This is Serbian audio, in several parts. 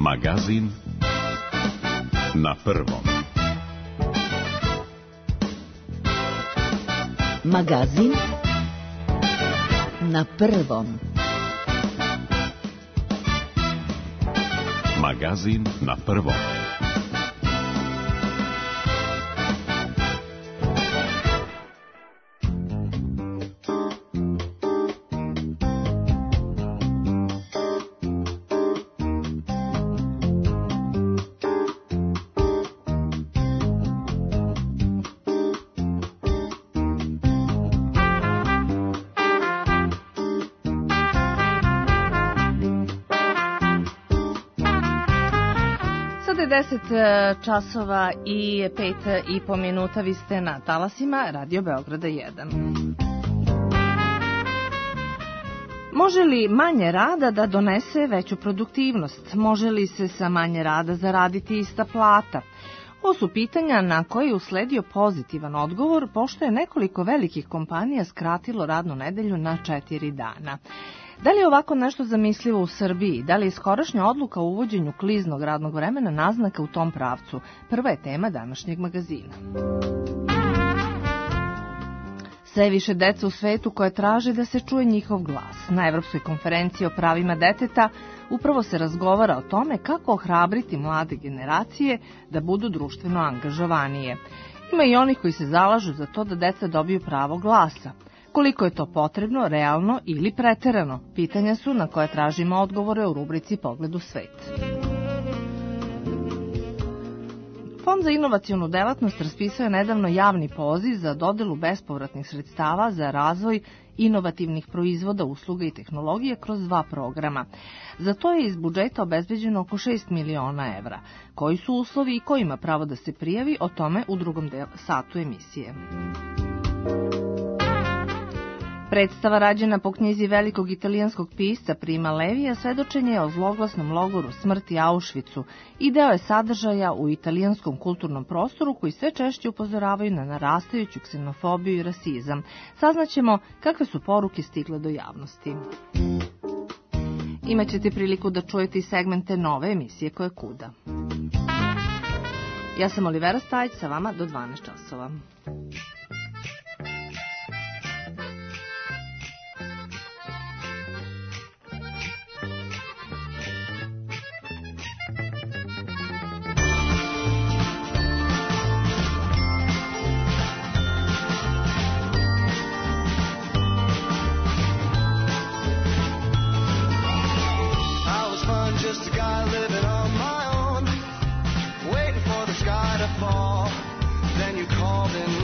Magazin na prvom. Magazin na prvom. Magazin na prvom. Sada je 10 časova i 5,5 minuta. Vi ste na talasima Radio Beograda 1. Može li manje rada da donese veću produktivnost? Može li se sa manje rada zaraditi ista plata? Ovo su pitanja na koje je usledio pozitivan odgovor, pošto je nekoliko velikih kompanija skratilo radnu nedelju na 4 dana. Da li je ovako nešto zamislivo u Srbiji? Da li je skorašnja odluka o uvođenju kliznog radnog vremena naznaka u tom pravcu? Prva je tema današnjeg magazina. Sve više deca u svetu koje traže da se čuje njihov glas. Na Evropskoj konferenciji o pravima deteta upravo se razgovara o tome kako ohrabriti mlade generacije da budu društveno angažovanije. Ima i onih koji se zalažu za to da deca dobiju pravo glasa. Koliko je to potrebno, realno ili preterano? Pitanja su na koje tražimo odgovore u rubrici Pogled u svet. Fond za inovacionu delatnost raspisao je nedavno javni poziv za dodelu bespovratnih sredstava za razvoj inovativnih proizvoda, usluga i tehnologije kroz 2 programa. Za to je iz budžeta obezbeđeno oko 6 miliona evra. Koji su uslovi i ko ima pravo da se prijavi, o tome u drugom satu emisije. Predstava rađena po knjizi velikog italijanskog pisca Prima Levija svedočenje je o zloglasnom logoru smrti Auschwitzu i deo je sadržaja u italijanskom kulturnom prostoru koji sve češće upozoravaju na narastajuću ksenofobiju i rasizam. Saznaćemo kakve su poruke stigle do javnosti. Imaćete priliku da čujete i segmente nove emisije Ko je kuda. Ja sam Olivera Stajić, sa vama do 12 časova. Then you called and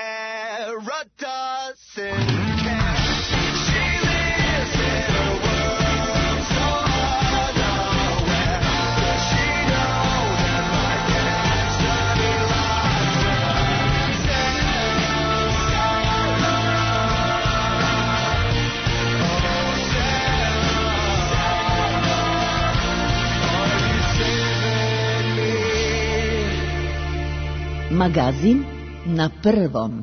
Veritas in cash. She lives in a world so unaware. Does she know that my destiny lies there? Magazin na prvom.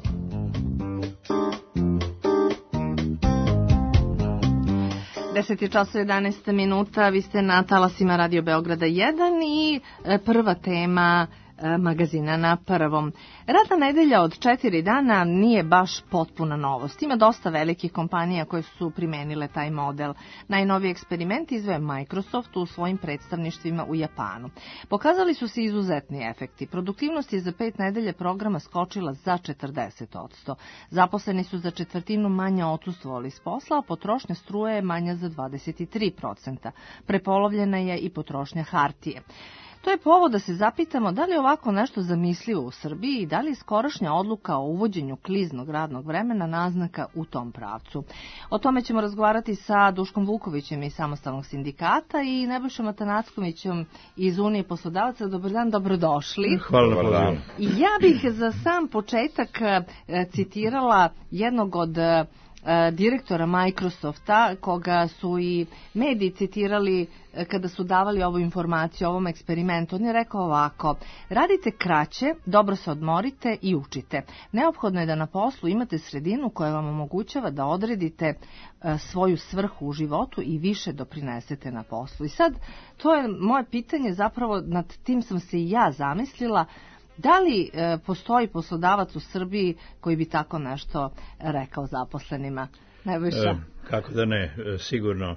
Deset je časa 11 minuta, vi ste na talasima Radio Beograda 1 i prva tema magazina na prvom. Radna nedelja od 4 dana nije baš potpuna novost. Ima dosta velikih kompanija koje su primenile taj model. Najnoviji eksperiment izveo Microsoft u svojim predstavništvima u Japanu. Pokazali su se izuzetni efekti. Produktivnost je za 5 nedelja programa skočila za 40%. Zaposleni su za četvrtinu manje odsustvovali s posla, a potrošnja struje je manja za 23%. Prepolovljena je i potrošnja hartije. To je povod da se zapitamo da li je ovako nešto zamislivo u Srbiji i da li je skorašnja odluka o uvođenju kliznog radnog vremena naznaka u tom pravcu. O tome ćemo razgovarati sa Duškom Vukovićem iz Samostalnog sindikata i Nebojšom Atanackovićem iz Unije poslodavaca. Dobar dan, dobrodošli. Hvala na pozivu. Ja bih za sam početak citirala jednog od direktora Microsofta, koga su i mediji citirali kada su davali ovu informaciju o ovom eksperimentu. On je rekao ovako: radite kraće, dobro se odmorite i učite. Neophodno je da na poslu imate sredinu koja vam omogućava da odredite svoju svrhu u životu i više doprinesete na poslu. I sad, to je moje pitanje, zapravo nad tim sam se i ja zamislila. Da li postoji poslodavac u Srbiji koji bi tako nešto rekao zaposlenima? Nebojša? Kako da ne, sigurno.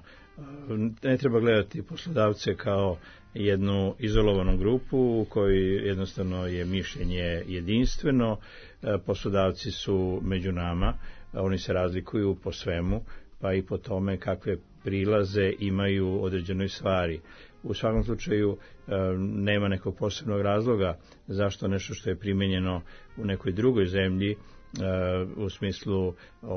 Ne treba gledati poslodavce kao jednu izolovanu grupu u kojoj jednostavno je mišljenje jedinstveno. Poslodavci su među nama, oni se razlikuju po svemu, pa i po tome kakve prilaze imaju određenoj stvari. U svakom slučaju nema nekog posebnog razloga zašto nešto što je primenjeno u nekoj drugoj zemlji u smislu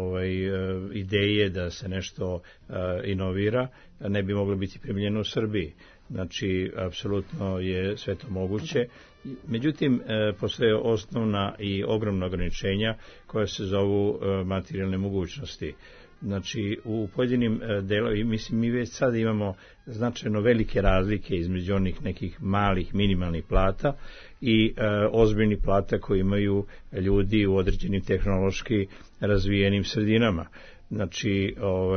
ideje da se nešto inovira ne bi moglo biti primenjeno u Srbiji. Znači, apsolutno je sve to moguće. Međutim, postoje osnovna i ogromna ograničenja koja se zovu materijalne mogućnosti. Znači, u pojedinim delovima, mislim, mi već sada imamo značajno velike razlike između onih nekih malih minimalnih plata i ozbiljnih plata koje imaju ljudi u određenim tehnološki razvijenim sredinama. Znači,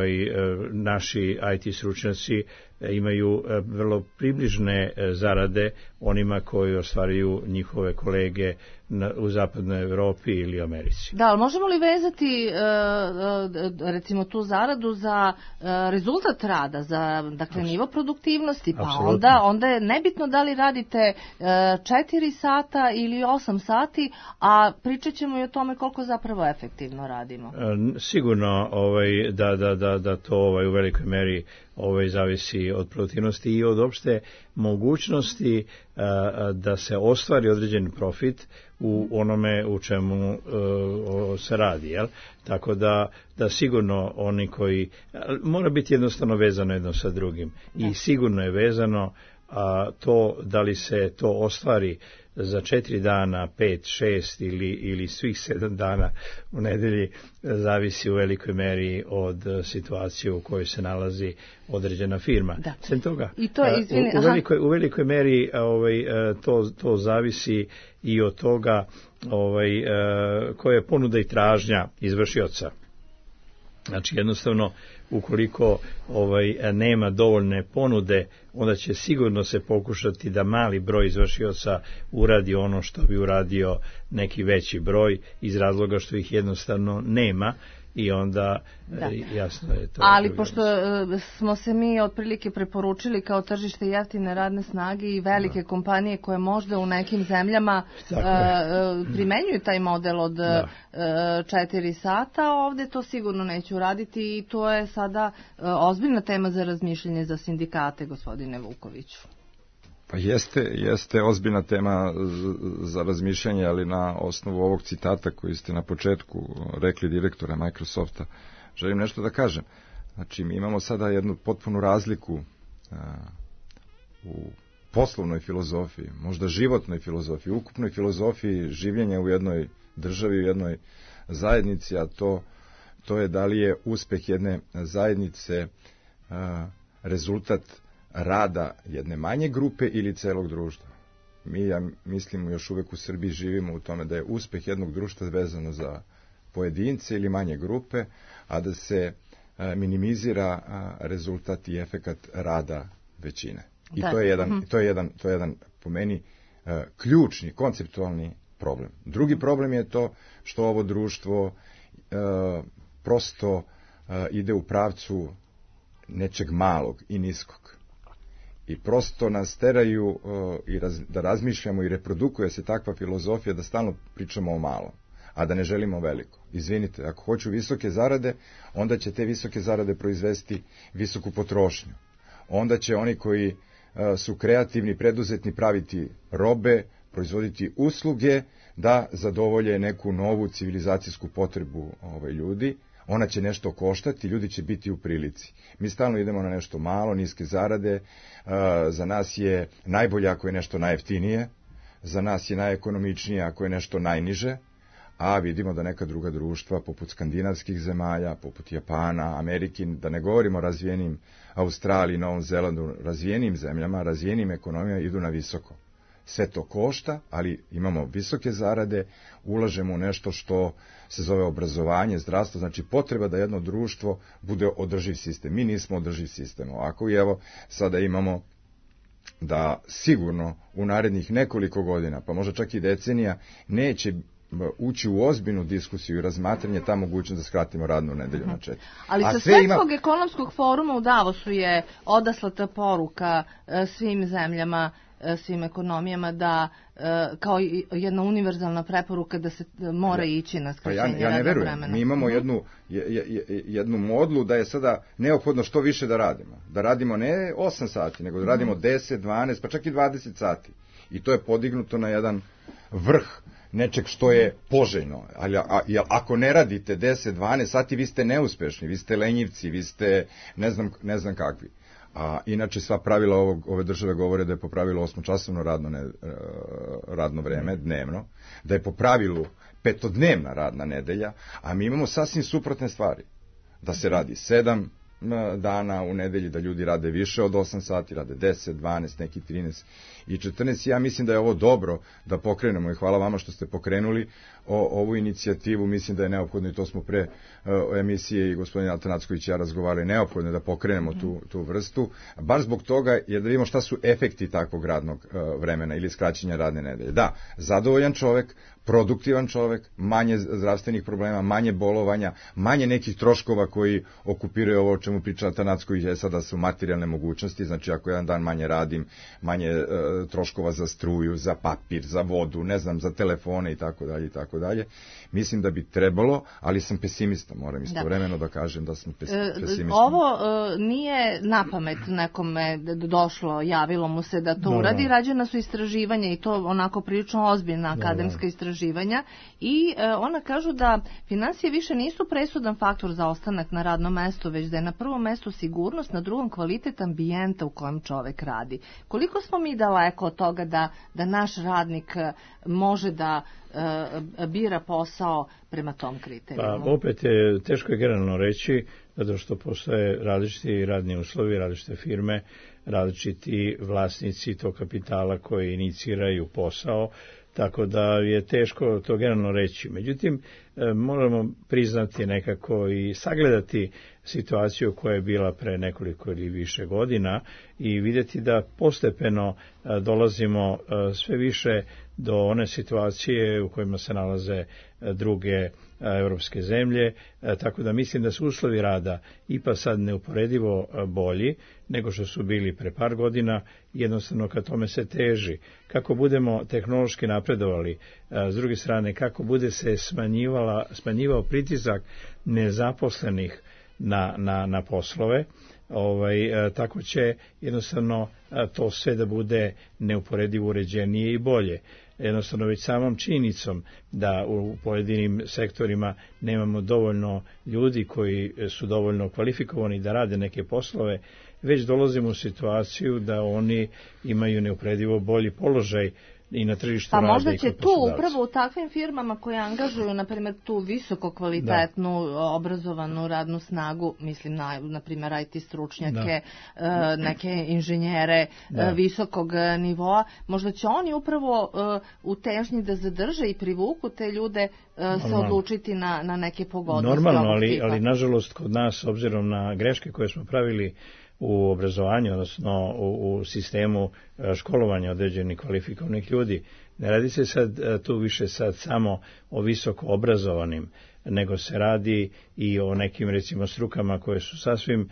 naši IT stručnjaci imaju vrlo približne zarade onima koji ostvaruju njihove kolege u zapadnoj Evropi ili Americi. Da, ali možemo li vezati recimo tu zaradu za rezultat rada, za dakle nivo produktivnosti, pa onda je nebitno da li radite 4 sata ili 8 sati, a pričat ćemo i o tome koliko zapravo efektivno radimo. Sigurno da to u velikoj meri zavisi od produktivnosti i od opšte mogućnosti da se ostvari određen profit u onome u čemu se radi. Jel? Tako da sigurno oni koji mora biti jednostavno vezano jedno sa drugim i sigurno je vezano to da li se to ostvari za 4 dana, 5, 6 ili svih 7 dana u nedelji zavisi u velikoj meri od situacije u kojoj se nalazi određena firma. Da. Sem toga, I to je, u velikoj meri to zavisi i od toga koja je ponuda i tražnja izvršioca. Znači, jednostavno, ukoliko nema dovoljne ponude, onda će sigurno se pokušati da mali broj izvršioca uradi ono što bi uradio neki veći broj iz razloga što ih jednostavno nema i onda jasno je to. Ali pošto smo se mi otprilike preporučili kao tržište jeftine radne snage i velike kompanije koje možda u nekim zemljama primenjuju taj model od 4 sata, ovdje to sigurno neću raditi i to je sada ozbiljna tema za razmišljanje za sindikate, gospodine Vukoviću. Pa jeste ozbiljna tema za razmišljanje, ali na osnovu ovog citata koji ste na početku rekli direktora Microsofta, želim nešto da kažem. Znači, mi imamo sada jednu potpunu razliku u poslovnoj filozofiji, možda životnoj filozofiji, ukupnoj filozofiji življenja u jednoj državi, u jednoj zajednici, a to je da li je uspeh jedne zajednice rezultat rada jedne manje grupe ili celog društva. Mi, ja mislim, još uvek u Srbiji živimo u tome da je uspeh jednog društva vezano za pojedince ili manje grupe, a da se minimizira rezultat i efekat rada većine. I to je jedan po meni ključni, konceptualni problem. Drugi problem je to što ovo društvo prosto ide u pravcu nečeg malog i niskog. I prosto nas teraju da razmišljamo i reprodukuje se takva filozofija da stalno pričamo o malom, a da ne želimo veliko. Izvinite, ako hoću visoke zarade, onda će te visoke zarade proizvesti visoku potrošnju. Onda će oni koji su kreativni, preduzetni, praviti robe, proizvoditi usluge da zadovolje neku novu civilizacijsku potrebu ljudi. Ona će nešto koštati, ljudi će biti u prilici. Mi stalno idemo na nešto malo, niske zarade, za nas je najbolje ako je nešto najjeftinije, za nas je najekonomičnije ako je nešto najniže, a vidimo da neka druga društva, poput skandinavskih zemalja, poput Japana, Amerike, da ne govorimo o razvijenim Australiji, Novom Zelandu, razvijenim zemljama, razvijenim ekonomijama, idu na visoko. Sve to košta, ali imamo visoke zarade, ulažemo u nešto što se zove obrazovanje, zdravstvo, znači potreba da jedno društvo bude održiv sistem. Mi nismo održiv sistem ovako i evo sada imamo da sigurno u narednih nekoliko godina, pa možda čak i decenija, neće ući u ozbiljnu diskusiju i razmatranje ta mogućnost da skratimo radnu nedelju na 4. Ali sa Svetskog ekonomskog foruma u Davosu je odaslata poruka svim zemljama, svim ekonomijama da kao jedna univerzalna preporuka da se mora ići na skraćenje radnog vremena. Mi imamo jednu modlu da je sada neophodno što više da radimo. Da radimo ne 8 sati, nego da radimo 10, 12, pa čak i 20 sati. I to je podignuto na jedan vrh nečeg što je poželjno. Ali ako ne radite 10, 12 sati, vi ste neuspešni, vi ste lenjivci, vi ste ne znam kakvi. A inače sva pravila ove države govore da je po pravilu 8-časovno radno vreme dnevno, da je po pravilu 5-dnevna radna nedelja, a mi imamo sasvim suprotne stvari. Da se radi 7 dana u nedelji, da ljudi rade više od 8 sati, rade 10, 12, neki 13 i 14. Ja mislim da je ovo dobro da pokrenemo i hvala vama što ste pokrenuli ovu inicijativu. Mislim da je neophodno i to smo pre emisije i gospodin Atanacković i ja razgovarali, neophodno je da pokrenemo tu vrstu, baš zbog toga jer da vidimo šta su efekti takvog radnog vremena ili skraćenja radne nedelje. Da, zadovoljan čovek, produktivan čovek, manje zdravstvenih problema, manje bolovanja, manje nekih troškova koji okupiraju ovo o čemu priča Atanacković, sada su materijalne mogućnosti, znači ako jedan dan manje radim, manje troškova za struju, za papir, za vodu, ne znam, za telefone i tako dalje i tako dalje. Mislim da bi trebalo, ali sam pesimista, moram istovremeno da kažem da sam pesimista. Ovo nije napamet nekome došlo, javilo mu se da to uradi, rađena su istraživanja i to onako prilično ozbiljna akademska istraživanja i ona kažu da finansije više nisu presudan faktor za ostanak na radnom mestu, već da je na prvom mestu sigurnost, na drugom kvalitet ambijenta u kojem čovek radi. Koliko smo mi daleko od toga da naš radnik može da bira posao prema tom kriterijumu? Pa opet je teško je generalno reći, zato što postoje različiti radni uslovi, različite firme, različiti vlasnici tog kapitala koji iniciraju posao, tako da je teško to generalno reći. Međutim, moramo priznati nekako i sagledati situaciju koja je bila pre nekoliko ili više godina i vidjeti da postepeno dolazimo sve više do one situacije u kojima se nalaze druge evropske zemlje, tako da mislim da su uslovi rada ipak sad neuporedivo bolji nego što su bili pre par godina, jednostavno ka tome se teži. Kako budemo tehnološki napredovali, s druge strane kako bude se smanjivao pritisak nezaposlenih na poslove, tako će jednostavno to sve da bude neuporedivo uređenije i bolje. Jednostavno već samom činjenicom da u pojedinim sektorima nemamo dovoljno ljudi koji su dovoljno kvalifikovani da rade neke poslove, već dolazimo u situaciju da oni imaju neuporedivo bolji položaj i na tržištu rada. Pa možda i će kod tu poslodavca. upravo u takvim firmama koje angažuju, na primjer, tu visoko kvalitetnu, obrazovanu radnu snagu, mislim na primjer IT stručnjake, neke inženjere visokog nivoa, možda će oni upravo u težnji da zadrže i privuku te ljude se odlučiti na neke pogodnosti. Normalno, ali nažalost kod nas, obzirom na greške koje smo pravili u obrazovanju, odnosno u sistemu školovanja određenih kvalifikovanih ljudi. Ne radi se sad tu više sad samo o visoko obrazovanim, nego se radi i o nekim recimo strukama koje su sasvim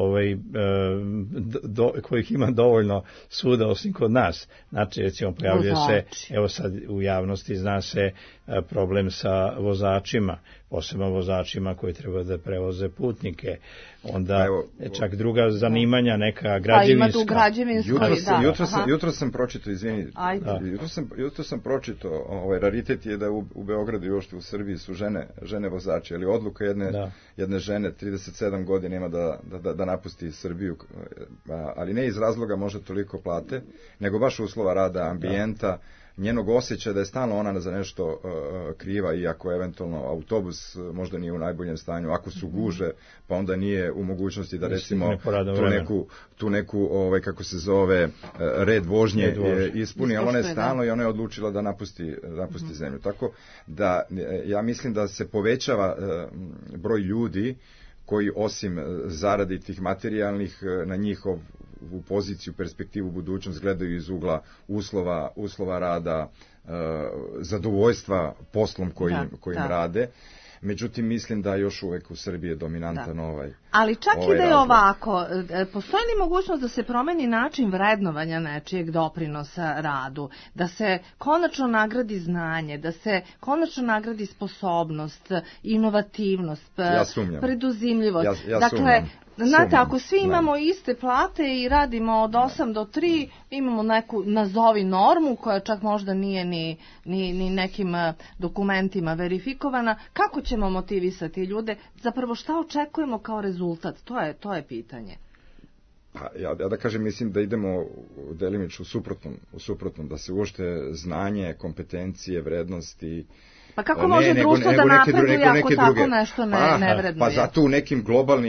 kojih ima dovoljno svuda osim kod nas. Znači recimo pojavljuje se, evo sad u javnosti zna se problem sa vozačima, posebno vozačima koji treba da prevoze putnike. Onda čak druga zanimanja, neka građevinska. Pa ima tu Jutro sam pročitao, izvini, jutro sam pročitao, raritet je da u Beogradu i uopšte u Srbiji su žene vozači, ali odluka jedne žene 37 godina ima da napusti Srbiju, ali ne iz razloga možda toliko plate, nego baš uslova rada, ambijenta, njenog osjećaja da je stalno ona za nešto kriva, iako eventualno autobus možda nije u najboljem stanju, ako su guže, pa onda nije u mogućnosti da recimo tu neku kako se zove, red vožnje ispuni, ali ona je stalno i ona je odlučila da napusti zemlju. Tako da ja mislim da se povećava broj ljudi koji osim zaradi tih materijalnih na njihovu poziciju, perspektivu, budućnost gledaju iz ugla uslova rada, zadovoljstva poslom kojim rade. Međutim, mislim da još uvek u Srbiji je dominantan ovaj. Ali čak i da je ovako, postoji li mogućnost da se promeni način vrednovanja nečijeg doprinosa radu, da se konačno nagradi znanje, da se konačno nagradi sposobnost, inovativnost, preduzimljivost. Dakle, znate, ako svi imamo iste plate i radimo od 8 do 3, imamo neku nazovi normu koja čak možda nije ni nekim dokumentima verifikovana, kako ćemo motivisati ljude? Zapravo šta očekujemo kao rezultat? To je pitanje. Pa, ja da kažem, mislim da idemo delimično u suprotnom, da se uopšte znanje, kompetencije, vrednosti. Pa kako može društvo da napreduje ako tako nešto ne vrednuje? Pa zato u nekim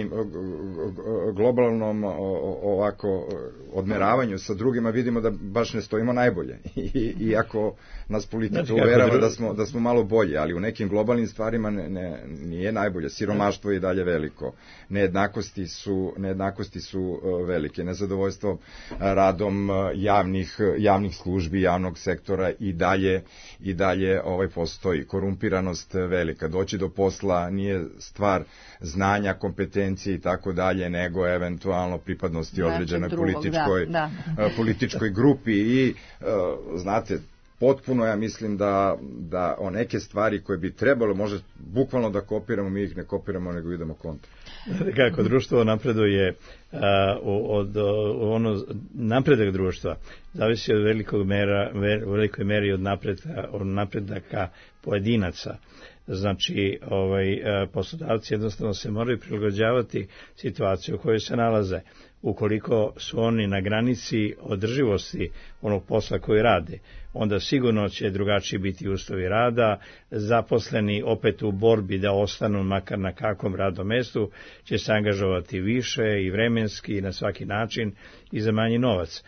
globalnom ovako odmeravanju sa drugima vidimo da baš ne stojimo najbolje. Iako nas politika uverava da smo malo bolje, ali u nekim stvarima nije najbolje. Siromaštvo je i dalje veliko. Nejednakosti su velike. Nezadovoljstvo radom javnih službi, javnog sektora i dalje postoji. Korumpiranost velika. Doći do posla nije stvar znanja, kompetencije i tako dalje, nego eventualno pripadnosti određenoj političkoj grupi i znate, potpuno ja mislim da o neke stvari koje bi trebalo možda bukvalno da kopiramo, mi ih ne kopiramo nego idemo kontra. Kako društvo napreduje od napredak društva zavisi od velikoj meri od napredaka pojedinaca. Znači, poslodavci jednostavno se moraju prilagođavati situaciju u kojoj se nalaze. Ukoliko su oni na granici održivosti onog posla koji rade, onda sigurno će drugačiji biti uslovi rada, zaposleni opet u borbi da ostanu makar na kakvom radnom mestu, će se angažovati više i vremenski i na svaki način i za manji novac.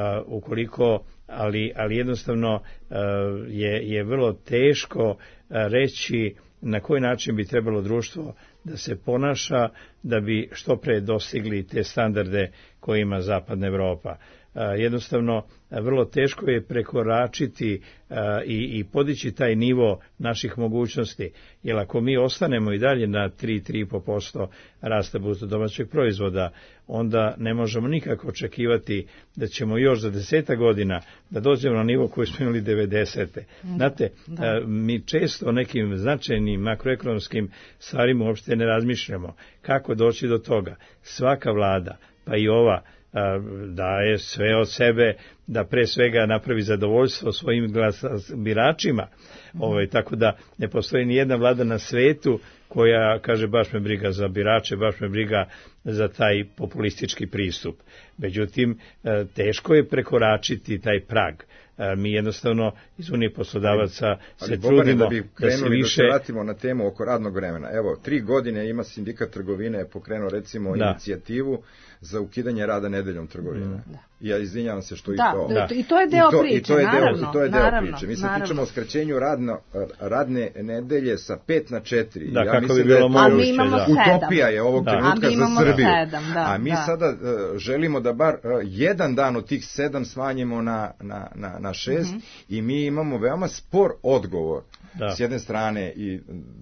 Ali jednostavno je vrlo teško reći na koji način bi trebalo društvo da se ponaša da bi što pre dostigli te standarde koje ima Zapadna Evropa. Jednostavno, vrlo teško je prekoračiti i podići taj nivo naših mogućnosti, jer ako mi ostanemo i dalje na 3,5% rasta bruto domaćeg proizvoda, onda ne možemo nikako očekivati da ćemo još za 10 godina da dođemo na nivo koji smo imali 90. Znate, mi često o nekim značajnim makroekonomskim stvarima uopšte ne razmišljamo. Kako doći do toga? Svaka vlada pa i ova daje sve od sebe da pre svega napravi zadovoljstvo svojim biračima. Tako da ne postoji ni jedna vlada na svetu koja kaže baš me briga za birače, baš me briga za taj populistički pristup. Međutim, teško je prekoračiti taj prag. Mi jednostavno iz Unije poslodavaca se trudimo da bi krenuli da se više... Da se vratimo na temu oko radnog vremena. Evo, 3 godine ima sindikat trgovine pokrenuo recimo inicijativu za ukidanje rada nedeljom trgovine. Ja izvinjavam se što i to... I to je deo priče, naravno. I to je deo priče. Mi se pričamo o skraćenju radne nedelje sa 5 na 4. Da, ja kako mislim bi bilo moguće. A mi imamo 7. Utopija je ovog trenutka za Srbiju. 7, a mi sada želimo da bar jedan dan od tih 7 smanjimo na 6 i mi imamo veoma spor odgovor. S jedne strane i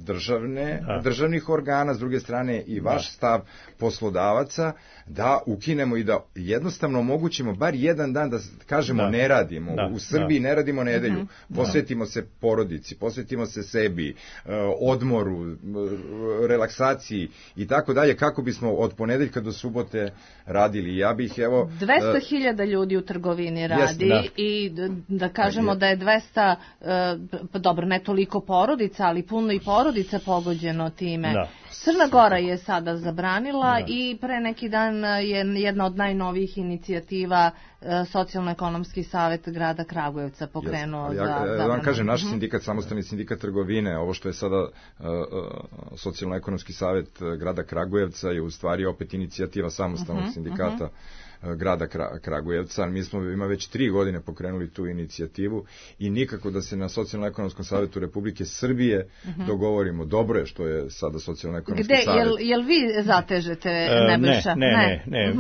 državnih organa, s druge strane i vaš stav poslodavaca da ukinemo i da jednostavno omogućimo bar jedan dan da kažemo ne radimo. U Srbiji ne radimo nedelju. Posvetimo se porodici, posvetimo se sebi, odmoru, relaksaciji i tako dalje, kako bismo od ponedeljka do subote radili. Ja bih 200.000 ljudi u trgovini radi i da kažemo da je 200, dobro, ne toliko porodica, ali puno i porodica pogođeno time. Crna Gora je sada zabranila i pre neki dan je jedna od najnovijih inicijativa Socijalno-ekonomski savet grada Kragujevca pokrenuo za zabranu. Ja vam kažem, naš sindikat, samostalni sindikat trgovine, ovo što je sada Socijalno-ekonomski savet grada Kragujevca je u stvari opet inicijativa samostalnog sindikata grada Kragujevca. Mi smo već 3 godine pokrenuli tu inicijativu i nikako da se na Socijalno-ekonomskom savjetu Republike Srbije dogovorimo. Dobro je što je sada Socijalno-ekonomski savjet. Jel vi zatežete Nebojša? Ne.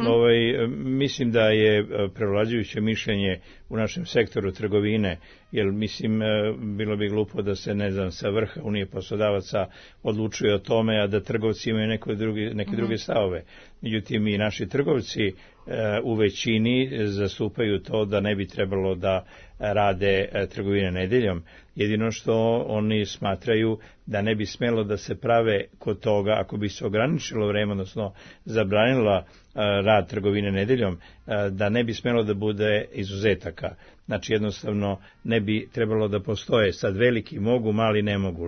Mislim da je prevlađujuće mišljenje u našem sektoru trgovine, jer mislim bilo bi glupo da se sa vrha Unije poslodavaca odlučuje o tome, a da trgovci imaju neke druge stavove. Međutim, i naši trgovci u većini zastupaju to da ne bi trebalo da rade trgovine nedeljom. Jedino što oni smatraju da ne bi smelo da se prave kod toga, ako bi se ograničilo vreme, odnosno zabranila rad trgovine nedeljom, da ne bi smelo da bude izuzetaka. Znači jednostavno ne bi trebalo da postoje. Sad veliki mogu, mali ne mogu.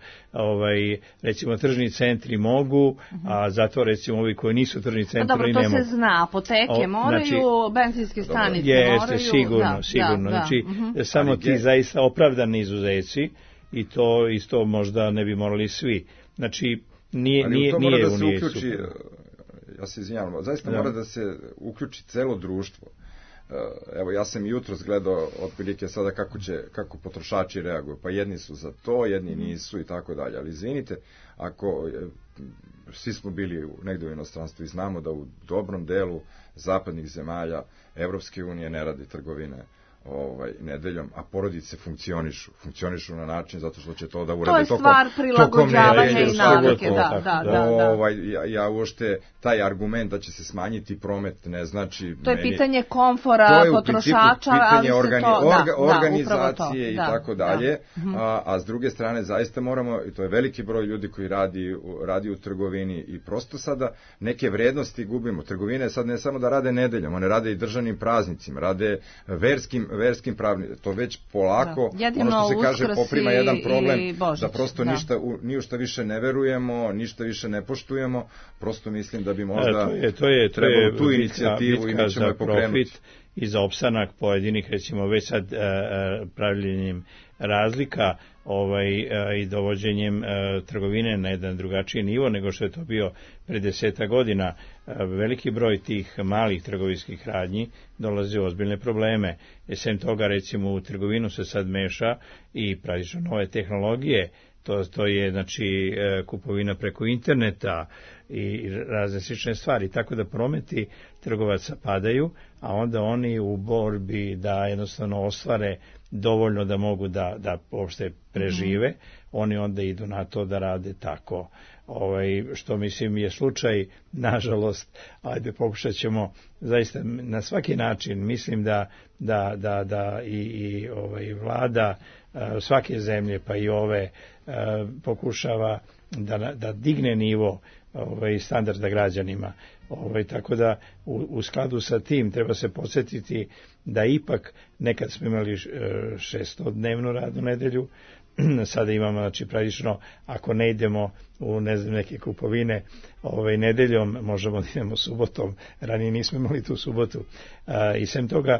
Recimo tržni centri mogu, a zato recimo ovi koji nisu tržni centri ne mogu. Dobro, to se zna. Apoteke moraju, benzinske stanice moraju. Sigurno. Znači samo ti zaista opravdani izuzeci i to isto možda ne bi morali svi. Znači nije to mora da se Unije uključi, ja se izvinjavam, zaista mora da se uključi celo društvo. Evo, ja sam jutros gledao otprilike sada kako potrošači reaguju, pa jedni su za to, jedni nisu i tako dalje, ali izvinite, ako svi smo bili negde u inostranstvu i znamo da u dobrom delu zapadnih zemalja Evropske unije ne radi trgovine nedeljom, a porodice funkcionišu na način zato što će to da urade tokom nedelje. To je stvar prilagođavanja i navike, Ja uopšte taj argument da će se smanjiti promet ne znači... To je pitanje komfora potrošača, ali se to... organizacije i tako dalje, a s druge strane zaista moramo, i to je veliki broj ljudi koji radi u trgovini i prosto sada neke vrednosti gubimo. Trgovine je sad ne samo da rade nedeljom, one rade i državnim praznicima, rade verskim pravnim, to već polako, ono što se kaže, poprima jedan problem, da prosto ni u šta više ne verujemo, ništa više ne poštujemo, prosto mislim da bi možda trebalo tu inicijativu i mi ćemo je pokrenuti. I za opstanak pojedinih, recimo već sad pravljenjem razlika i dovođenjem trgovine na jedan drugačiji nivo nego što je to bio pre 10 godina. Veliki broj tih malih trgovinskih radnji dolazi u ozbiljne probleme. Sem toga, recimo, u trgovinu se sad meša i praktično nove tehnologije. To je, znači, kupovina preko interneta i razne slične stvari. Tako da prometi trgovaca padaju, a onda oni u borbi da jednostavno ostvare dovoljno da mogu da uopšte prežive, oni onda idu na to da rade tako. Što mislim je slučaj, nažalost, ajde pokušat ćemo zaista na svaki način, mislim da i vlada svake zemlje pa i ove pokušava da digne nivo standarda građanima. Tako da u skladu sa tim treba se podsjetiti da ipak nekad smo imali 600-dnevnu radnu nedelju, sada imamo, znači, praktično, ako ne idemo u, ne znam, neke kupovine nedeljom, možemo da idemo subotom, ranije nismo imali tu subotu. I sem toga,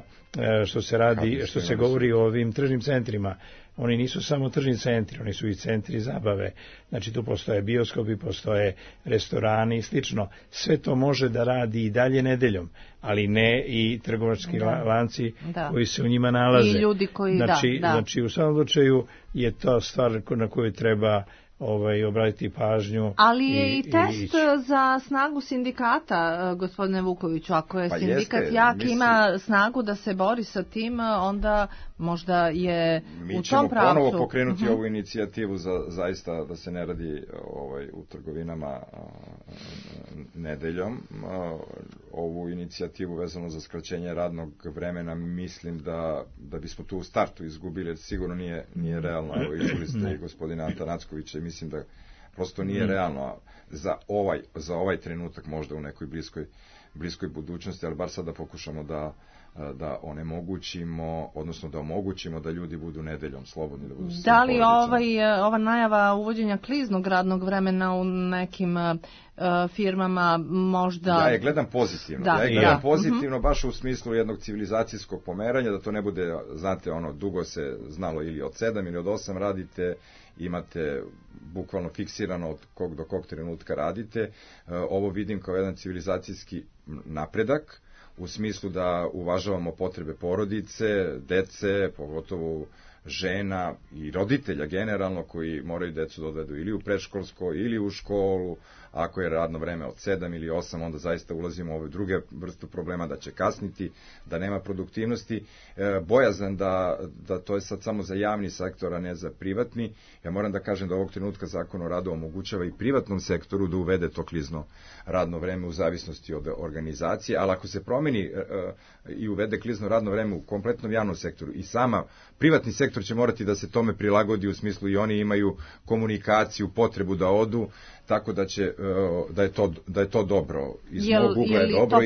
što se govori o ovim tržnim centrima, oni nisu samo tržni centri, oni su i centri zabave. Znači, tu postoje bioskopi, postoje restorani i slično. Sve to može da radi i dalje nedeljom, ali ne i trgovački lanci koji se u njima nalaze. I ljudi koji, znači, u svakom slučaju je to stvar na koju treba obratiti pažnju. Ali je i test za snagu sindikata, gospodine Vukoviću. Ako je sindikat jak, ima snagu da se bori sa tim, onda možda je u tom pravcu. Mi ćemo ponovo pokrenuti ovu inicijativu za zaista da se ne radi u trgovinama nedeljom. Ovu inicijativu vezano za skraćenje radnog vremena mislim da bismo tu u startu izgubili, jer sigurno nije realno. Evo, izvoli ste i gospodina Atanackovića i mislim da prosto nije realno za ovaj trenutak, možda u nekoj bliskoj budućnosti, ali bar sad da pokušamo da onemogućimo, odnosno da omogućimo da ljudi budu nedeljom slobodni. Da li ova najava uvođenja kliznog radnog vremena u nekim firmama možda... Ja je gledam pozitivno. Pozitivno baš u smislu jednog civilizacijskog pomeranja, da to ne bude, znate, dugo se znalo ili od 7 ili od 8 radite, imate bukvalno fiksirano od kog do kog trenutka radite. Ovo vidim kao jedan civilizacijski napredak, u smislu da uvažavamo potrebe porodice, dece, pogotovo žena i roditelja generalno, koji moraju decu da odvedu ili u predškolsko ili u školu. Ako je radno vreme od 7 ili 8, onda zaista ulazimo u ove druge vrstu problema, da će kasniti, da nema produktivnosti. Bojazan da to je sad samo za javni sektor, a ne za privatni. Ja moram da kažem da ovog trenutka Zakon o radu omogućava i privatnom sektoru da uvede to klizno radno vreme u zavisnosti od organizacije, ali ako se promeni i uvede klizno radno vreme u kompletnom javnom sektoru, i sama privatni sektor će morati da se tome prilagodi, u smislu i oni imaju komunikaciju, potrebu da odu, tako da je to dobro. Iz mog ugla je dobro.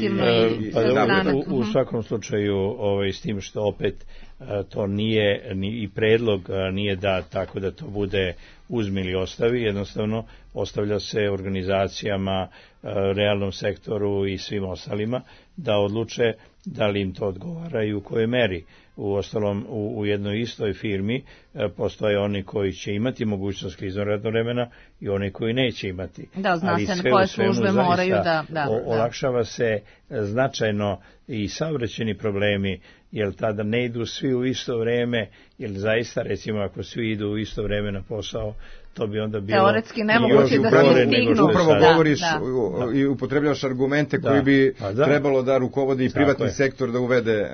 U svakom slučaju, s tim što opet to nije, i predlog nije da tako da to bude uzmi ili ostavi, jednostavno ostavlja se organizacijama, realnom sektoru i svim ostalima da odluče da li im to odgovara i u kojoj meri. U ostalom, u jednoj istoj firmi postoje oni koji će imati mogućnost kliznog radnog vremena i oni koji neće imati. Da, zna se na koje službe moraju da... Olakšava se značajno i saobraćajni problemi, jer tada ne idu svi u isto vreme, jer zaista, recimo, ako svi idu u isto vreme na posao, to bi onda bilo... Teoretski nemoguće da se stignu. Upravo govoriš i upotrebljavaš argumente koji bi trebalo da rukovodi i privatni sektor da uvede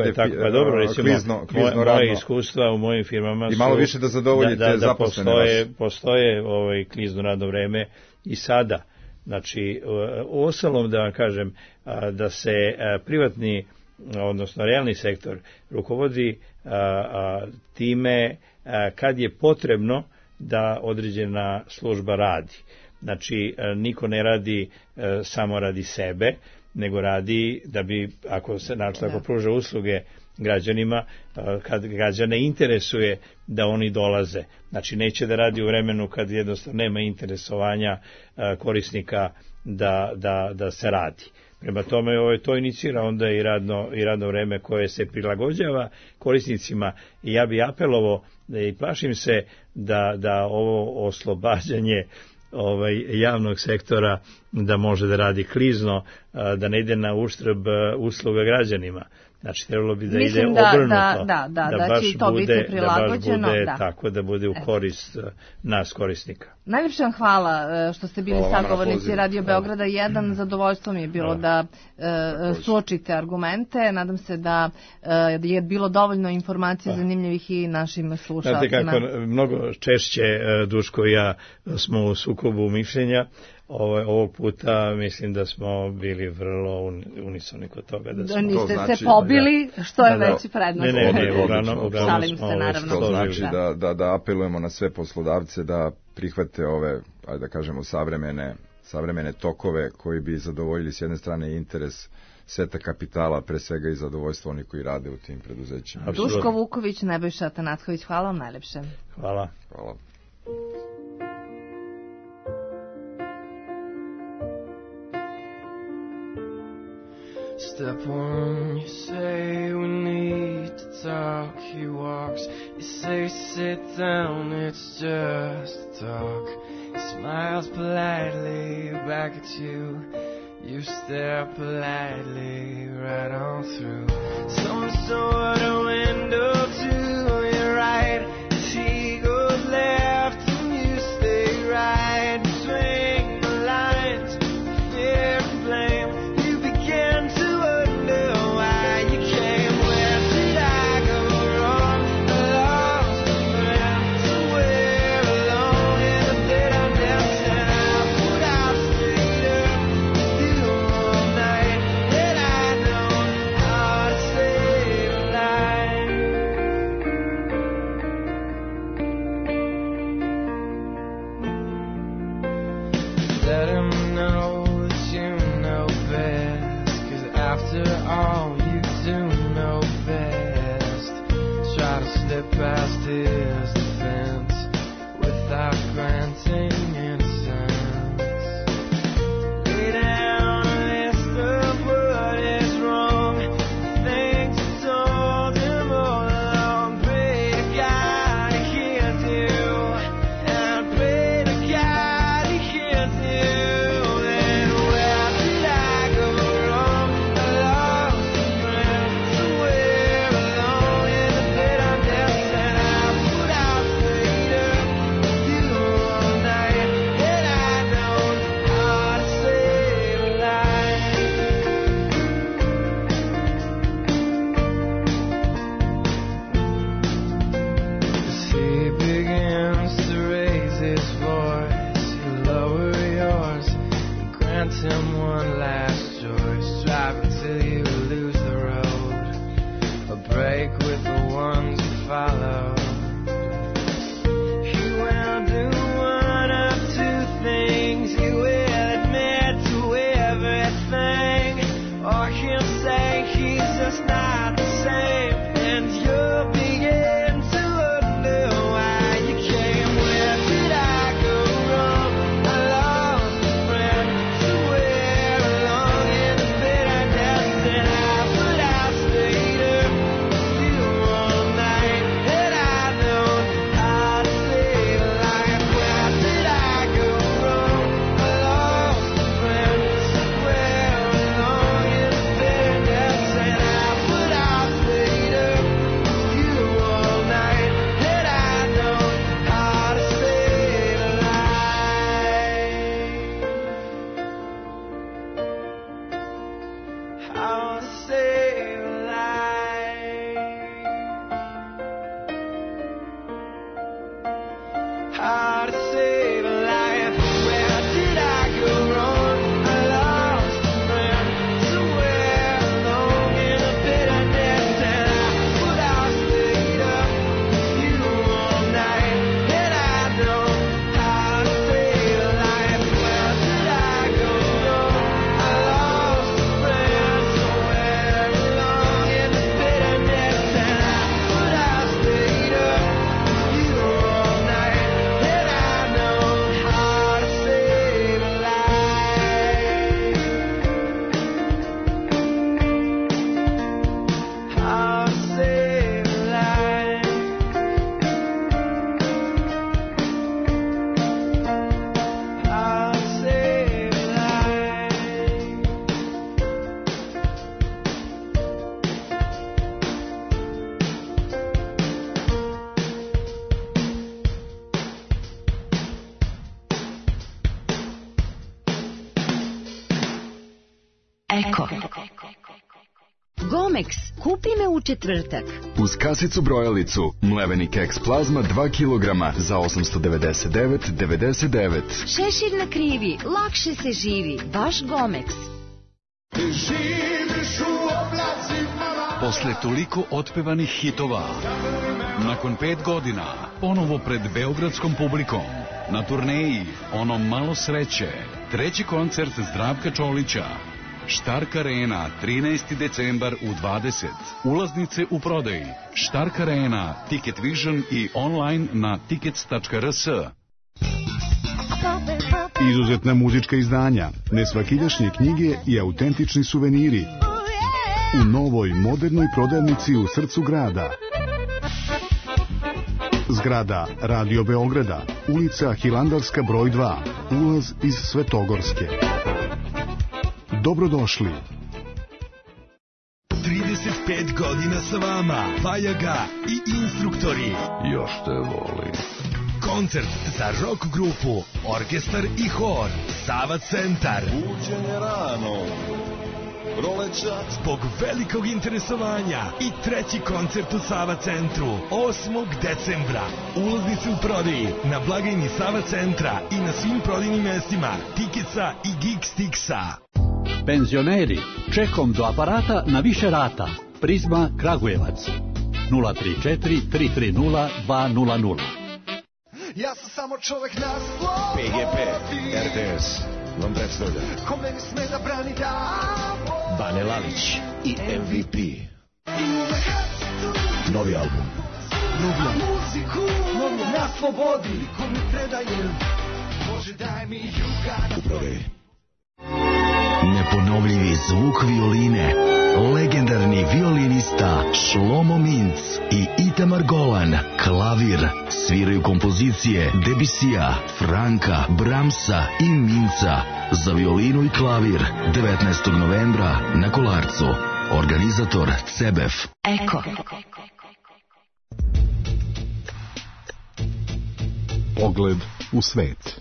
klizno radno. Moje iskustva u mojim firmama su... I malo više da zadovoljite zaposlene vas. Postoje klizno radno vreme i sada. Znači, u ostalom da vam kažem da se privatni, odnosno realni sektor, rukovodi time kad je potrebno da određena služba radi. Znači, niko ne radi samo radi sebe, nego radi da bi, ako pruža usluge građanima, kad građane interesuje da oni dolaze. Znači, neće da radi u vremenu kad jednostavno nema interesovanja korisnika da se radi. Prema tome, to inicira onda i radno vreme koje se prilagođava korisnicima, i ja bi apelovao i plašim se da ovo oslobađanje javnog sektora da može da radi klizno, da ne ide na uštrb usluga građanima. Znači, trebalo bi da ide obrnuto, da baš bude tako, da bude u korist nas korisnika. Najljepše vam hvala što ste bili sagovornici Radio Beograda 1. Zadovoljstvo mi je bilo da suočite argumente. Nadam se da je bilo dovoljno informacija zanimljivih i našim slušalcima. Znate kako, mnogo češće Duško i ja smo u sukobu mišljenja. Ovog puta mislim da smo bili vrlo unisoni kod toga. Niste se pobili, što je veći prednost. Šalim se, naravno. To znači da apelujemo na sve poslodavce da prihvate ove, da kažemo, savremene tokove koji bi zadovoljili s jedne strane interes seta kapitala, pre svega i zadovoljstvo oni koji rade u tim preduzećima. Duško Vuković, Nebojša Atanacković, hvala vam najlepše. Hvala. Hvala. Step one, you say we need to talk. He walks, you say sit down, it's just talk. He smiles politely back at you. You stare politely right on through some sort of window to your right. As he goes left and you stay right between the lines. Fear and blame. You begin to wonder why you came. Where did I go wrong? I lost a friend somewhere alone in a bed I'm dancing. I put out straight up. All night, and I know how to save a life. Let him know that you know best, 'cause after all you do know best. Try to slip past his defense without granting innocence. Lay down a list of what is wrong, things you told him all along. Pray to God he hears you, and pray to God he hears you. Then where did I go wrong? I lost a friend somewhere alone in the bed I'm dancing. I put out straight up with you all night, and I know how to save a life. As he begins to raise his voice, you lower yours and grant him one last choice. Drive until you lose the road, a break with the ones you follow. He will do one of two things. He will admit to everything, or he'll say he's just not the same, and you'll begin to wonder why you came. Where did I go wrong? I lost a friend somewhere along in the bed I'm dancing. I put out straight up with you all night, and I know how to save a life. Where did I go wrong? I lost a friend somewhere along in the bed I'm dancing. I put out straight up with you all night, and I know how to save a life. How to save a life. How to save a life. Where did I go wrong? I lost a friend somewhere alone in a bed I'm dancing. I put out straight up with you all night, and I know how to save a life. Where did I go wrong? I lost a friend somewhere alone in a bed I'm dancing. I put out straight up with you all night, and I know how to save a life. How to save a life. How to save a life. Eko. Gomex, kupi me u četvrtak. Uz kasicu brojalicu mleveni keks plazma 2 kg za 899,99. Šešir na krivi, lakše se živi. Baš Gomex. Posle toliko otpevanih hitova, nakon 5 godina, ponovo pred beogradskom publikom, na turneji Ono malo sreće. Treći koncert Zdravka Čolića. Štark Arena, 13. decembar u 20. Ulaznice u prodaji. Štark Arena, Ticket Vision i online na tickets.rs. Izuzetna muzička izdanja, nesvakidašnje knjige i autentični suveniri u novoj modernoj prodavnici u srcu grada. Zgrada Radio Beograda, ulica Hilandarska broj 2, ulaz iz Svetogorske. Dobrodošli. 35 godina sa vama, Vajaga i instruktori. Još te volim. Koncert za rock grupu, orkestar i hor, Sava Centar. Buđenje rano, proleća. Zbog velikog interesovanja i treći koncert u Sava Centru, 8. decembra. Ulaznice u prodaji na blagajni Sava Centra i na svim prodajnim mestima Tiketsa i Geekstixa. Penzioneri, čekom do aparata na više rata. Prizma Kragujevac 034 330 200. Ja sam samo čovek na slobodu. PGP, RTS vam predstavlja Ko meni sme da brani da Bane Lalić i MVP. Novi album. Muziku na slobodi. Ko mi predaje, Bože daj mi juga. Uprave. Neponovljivi zvuk violine, legendarni violinista Šlomo Minc i Itamar Golan, klavir, sviraju kompozicije Debusija, Franka, Bramsa i Minca za violinu i klavir 19. novembra na Kolarcu. Organizator CEBEF. Eko. Pogled u svet.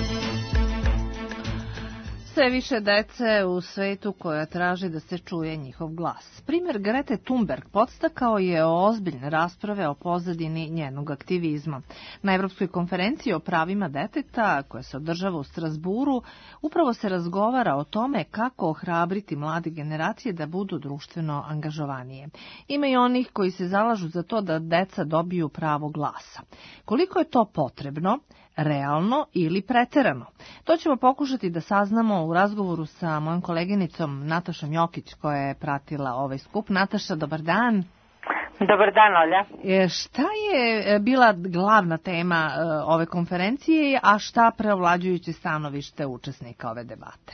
Sve više dece u svetu koja traži da se čuje njihov glas. Primer Grete Thunberg podstakao je ozbiljne rasprave o pozadini njenog aktivizma. Na Evropskoj konferenciji o pravima deteta, koja se održava u Strasburu, upravo se razgovara o tome kako ohrabriti mlade generacije da budu društveno angažovanije. Ima i onih koji se zalažu za to da deca dobiju pravo glasa. Koliko je to potrebno? Realno ili preterano? To ćemo pokušati da saznamo u razgovoru sa mojom koleginicom Natašom Jokić koja je pratila ovaj skup. Nataša, dobar dan. Dobar dan, Olja. Šta je bila glavna tema ove konferencije, a šta preovlađujuće stanovište učesnika ove debate?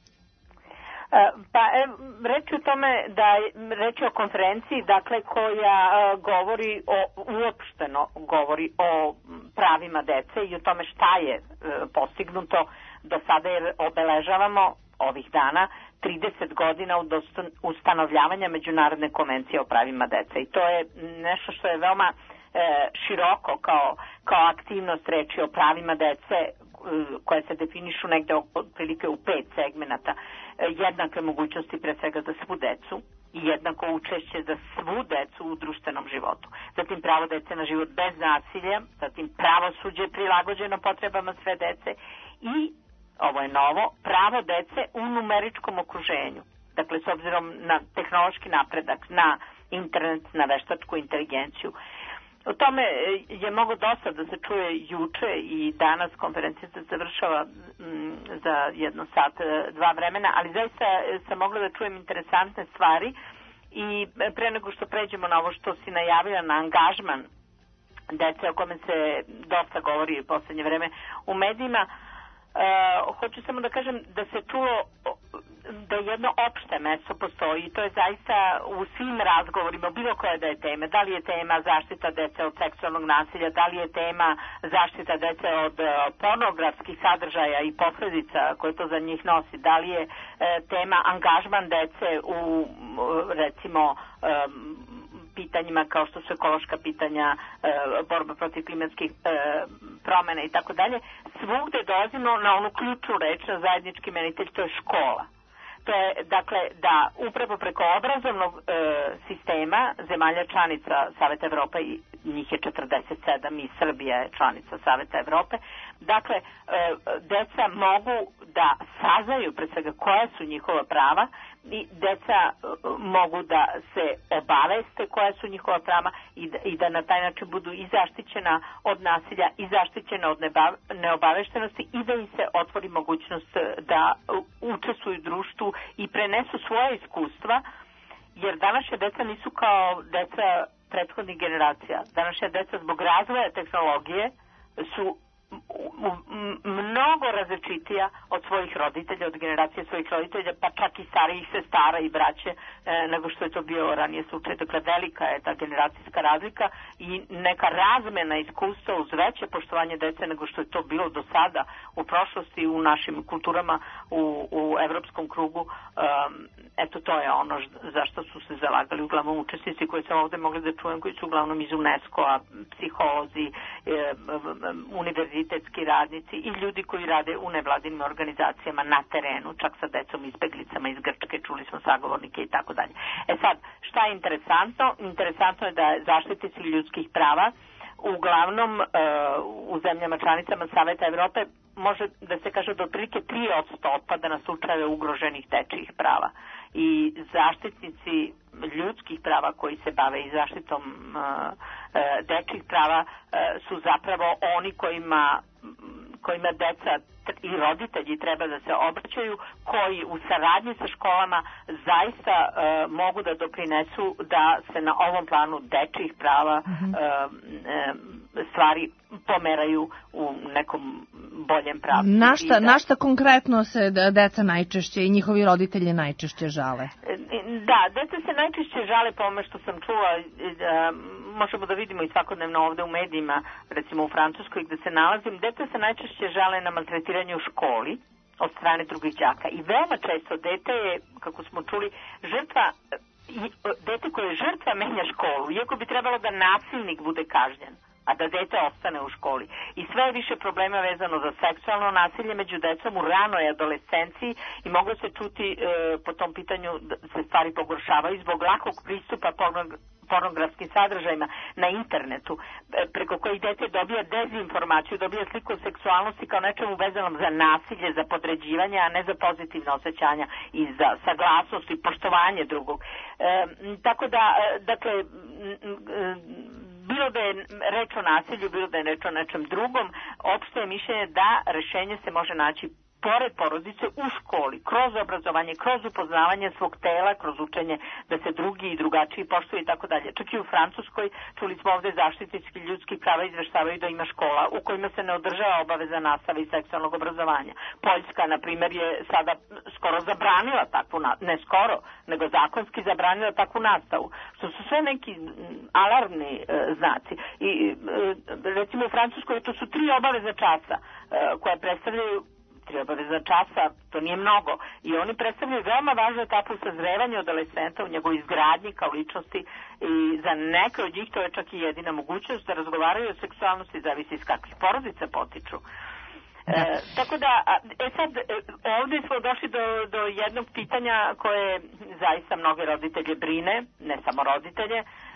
Pa reč o tome da reč o konferenciji, dakle, koja govori uopšteno govori o pravima dece i o tome šta je postignuto do sada, jer obeležavamo ovih dana 30 godina od ustanovljavanja Međunarodne konvencije o pravima dece. I to je nešto što je veoma široko kao aktivnost reči o pravima dece koje se definišu negde otprilike u 5 segmenata. Jednake mogućnosti pre svega za svu decu i jednako učešće za svu decu u društvenom životu. Zatim pravo dece na život bez nasilja, zatim pravosuđe prilagođeno potrebama sve dece i, ovo je novo, pravo dece u numeričkom okruženju. Dakle, s obzirom na tehnološki napredak, na internet, na veštačku inteligenciju. O tome je mogo dosta da se čuje juče i danas. Konferencija se završava za 1 sat, 2 vremena, ali zaista sam mogla da čujem interesantne stvari i pre nego što pređemo na ovo što si najavila, na angažman dece o kome se dosta govori u poslednje vreme u medijima, hoću samo da kažem da se čulo da jedno opšte mesto postoji i to je zaista u svim razgovorima, bilo koja da je tema. Da li je tema zaštita dece od seksualnog nasilja, da li je tema zaštita dece od pornografskih sadržaja i posledica koje to za njih nosi, da li je tema angažman dece u, recimo, pitanjima kao što su ekološka pitanja, borba protiv klimatskih promjena i tako dalje. Svugde dolazimo na onu ključnu reč, na zajednički imenitelj, to je škola. To je, dakle, da upravo preko obrazovnog sistema zemalja članica Saveta Evrope, i njih je 47 i Srbija je članica Saveta Evrope, dakle, deca mogu da saznaju pre svega koja su njihova prava i deca mogu da se obaveste koja su njihova prava i da na taj način budu i zaštićena od nasilja i zaštićena od neobaveštenosti i da im se otvori mogućnost da učestvuju u društvu i prenesu svoje iskustva, jer današnja deca nisu kao deca prethodnih generacija. Današnja deca zbog razvoja tehnologije su mnogo različitija od svojih roditelja, od generacije svojih roditelja, pa čak i starijih sestara i braće, nego što je to bio ranije slučaj. Dakle, velika je ta generacijska razlika i neka razmena iskustva uz veće poštovanje dece nego što je to bilo do sada u prošlosti u našim kulturama u evropskom krugu. Eto, to je ono zašto su se zalagali uglavnom učesnici koji sam ovde mogli da čujem, koji su uglavnom iz UNESCO-a, psiholozi, univerzitetski radnici i ljudi koji rade u nevladinim organizacijama na terenu, čak sa decom izbeglicama iz Grčke, čuli smo sagovornike i tako dalje. E sad, šta je interesantno? Interesantno je da zaštitnici ljudskih prava uglavnom u zemljama članicama Saveta Evrope može da se kaže da otprilike 3% otpada na slučajeve ugroženih dečijih prava. I zaštitnici ljudskih prava koji se bave i zaštitom dečjih prava su zapravo oni kojima deca i roditelji treba da se obraćaju, koji u saradnji sa školama zaista mogu da doprinesu da se na ovom planu dečjih prava stvari pomeraju u nekom boljem pravcu. Na šta konkretno se deca najčešće i njihovi roditelji najčešće žale? Da, deca se najčešće žale po ome što sam čula, možemo da vidimo i svakodnevno ovde u medijima, recimo u Francuskoj gde se nalazim, deca se najčešće žale na maltretiranje u školi od strane drugih đaka i veoma često dete je, kako smo čuli, žrtva, dete koje je žrtva menja školu, iako bi trebalo da nasilnik bude kažnjen, a da dete ostane u školi. I sve je više problema vezano za seksualno nasilje među decom u ranoj adolescenciji i moglo se čuti po tom pitanju da se stvari pogoršavaju zbog lakog pristupa pornografskim sadržajima na internetu, preko kojih dete dobija dezinformaciju, dobija sliku o seksualnosti kao nečemu vezanom za nasilje, za podređivanje, a ne za pozitivne osjećanja i za saglasnost i poštovanje drugog. Tako da, dakle, bilo da je reč o nasilju, bilo da je reč o nečem drugom, opšte je mišljenje da rešenje se može naći pored porodice u školi, kroz obrazovanje, kroz upoznavanje svog tela, kroz učenje da se drugi i drugačiji poštuju i tako dalje. Čak i u Francuskoj, čuli smo ovde, zaštitnici ljudskih prava izveštavaju da ima škola u kojima se ne održava obaveza nastave i seksualnog obrazovanja. Poljska, na primjer, je sada skoro zabranila takvu, ne skoro, nego zakonski zabranila takvu nastavu, što su sve neki alarmni znaci. I recimo u Francuskoj to su 3 obavezna časa koja predstavljaju 3 obavezna časa, to nije mnogo. I oni predstavljaju veoma važnu etapu sazrevanja adolescenta u njegovoj izgradnji kao ličnosti i za neke od njih to je čak i jedina mogućnost da razgovaraju o seksualnosti, zavisi iz kakvih porodica potiču. Tako da, sad, ovdje smo došli do jednog pitanja koje zaista mnoge roditelje brine, ne samo roditelje,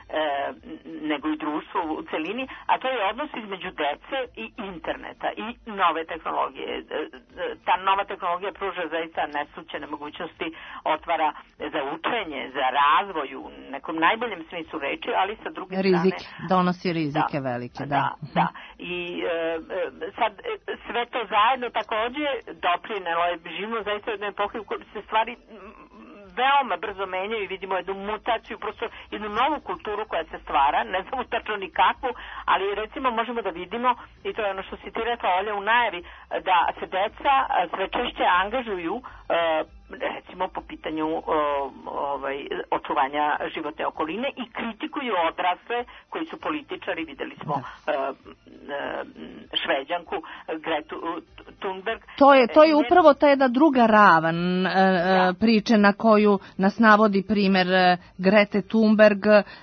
nego i društvo u celini, a to je odnos između dece i interneta i nove tehnologije. Ta nova tehnologija pruža zaista neslućene mogućnosti, otvara za učenje, za razvoj u nekom najboljem smislu reči, ali sa druge strane... Donosi rizike velike, da. I sad sve to zajedno takođe doprinelo je živimo zaista jednu epohu u kojoj se stvari veoma brzo menjaju i vidimo jednu mutaciju, prosto jednu novu kulturu koja se stvara, ne znamo tačno ni kakvu, ali recimo možemo da vidimo, i to je ono što si ti rekla, Olja, u najavi, da se deca sve češće angažuju recimo po pitanju očuvanja životne okoline i kritikuju odrasle koji su političari, videli smo Šveđanku Gretu Thunberg. To je upravo ta jedna druga ravan priče na koju nas navodi primer Grete Thunberg,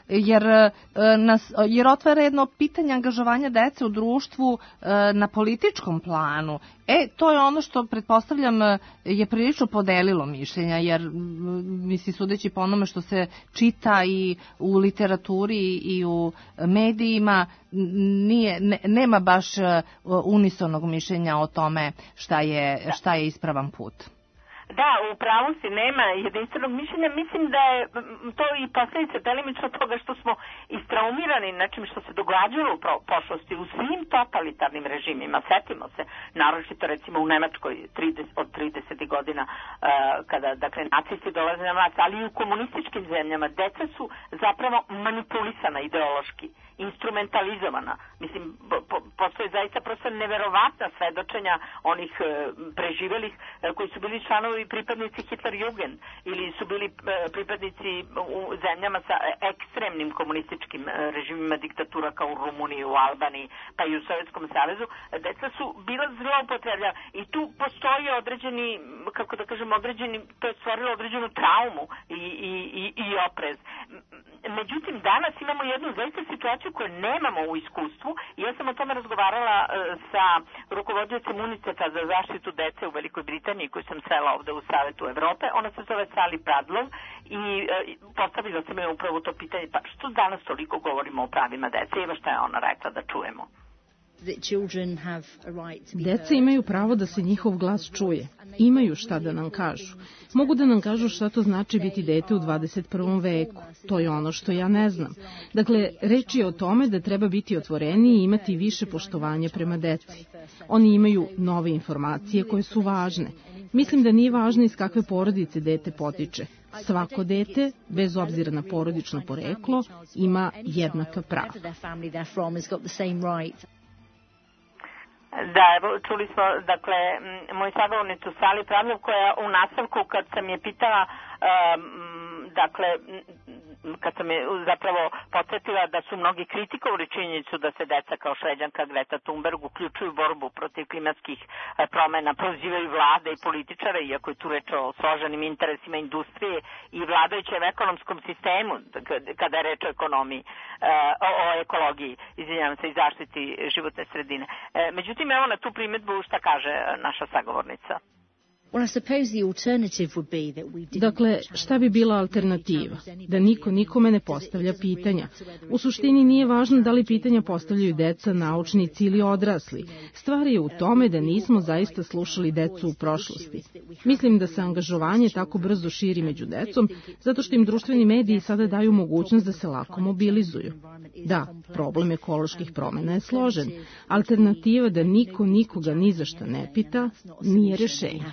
jer otvara jedno pitanje angažovanja dece u društvu na političkom planu. To je ono što, pretpostavljam, je prilično podelilo mišljenja, jer, sudeći po onome što se čita i u literaturi i u medijima, nema baš unisonog mišljenja o tome tome šta je ispravan put. Da, u pravu si, nema jedinstvenog mišljenja. Mislim da je to i posljedica delimično toga što smo istraumirani nečim što se događalo u prošlosti u svim totalitarnim režimima. Setimo se, naročito recimo u Nemačkoj od 30. godina kada dakle nacisti dolaze na vlast, ali i u komunističkim zemljama deca su zapravo manipulisana ideološki, instrumentalizovana. Mislim, postoje zaista prosto neverovatna svedočenja onih preživelih koji su bili članovi pripadnici Hitlerjugend ili su bili pripadnici u zemljama sa ekstremnim komunističkim režimima diktatura kao u Rumuniji, u Albaniji, pa i u Sovjetskom savezu. Deca su bila zloupotrebljena i tu postoji određeni, kako da kažem, to je stvorilo određenu traumu i oprez. Međutim, danas imamo jednu zaista situaciju koju nemamo u iskustvu i ja sam o tome razgovarala sa rukovodiocem UNICEF-a za zaštitu dece u Velikoj Britaniji koju sam srela ovde u Savetu Evrope. Ona se zove Sally Pradlov i postavila sam joj upravo to pitanje, pa što danas toliko govorimo o pravima dece? Evo šta je ona rekla da čujemo. Deca imaju pravo da se njihov glas čuje. Imaju šta da nam kažu. Mogu da nam kažu šta to znači biti dete u 21. veku. To je ono što ja ne znam. Dakle, reč je o tome da treba biti otvoreniji i imati više poštovanja prema deci. Oni imaju nove informacije koje su važne. Mislim da nije važno iz kakve porodice dete potiče. Svako dete, bez obzira na porodično poreklo, ima jednaka prava. Da, evo, čuli smo, dakle, moju sagovornicu Sally Pradlov koja u nastavku kad sam je pitala, dakle, kad sam je zapravo podsjetila da su mnogi kritikovali činjenicu da se deca kao Šveđanka Greta Thunberg uključuju borbu protiv klimatskih promena, prozivaju vlade i političare, iako je tu reč o složenim interesima industrije i vladajućem ekonomskom sistemu, kada je reč o ekonomiji, o ekologiji, izvinjavam se, i zaštiti životne sredine. Međutim, evo na tu primjedbu šta kaže naša sagovornica. Dakle, šta bi bila alternativa? Da niko nikome ne postavlja pitanja. U suštini nije važno da li pitanja postavljaju deca, naučnici ili odrasli. Stvar je u tome da nismo zaista slušali decu u prošlosti. Mislim da se angažovanje tako brzo širi među decom, zato što im društveni mediji sada daju mogućnost da se lako mobilizuju. Da, problem ekoloških promjena je složen. Alternativa da niko nikoga ni za šta ne pita nije rešenje.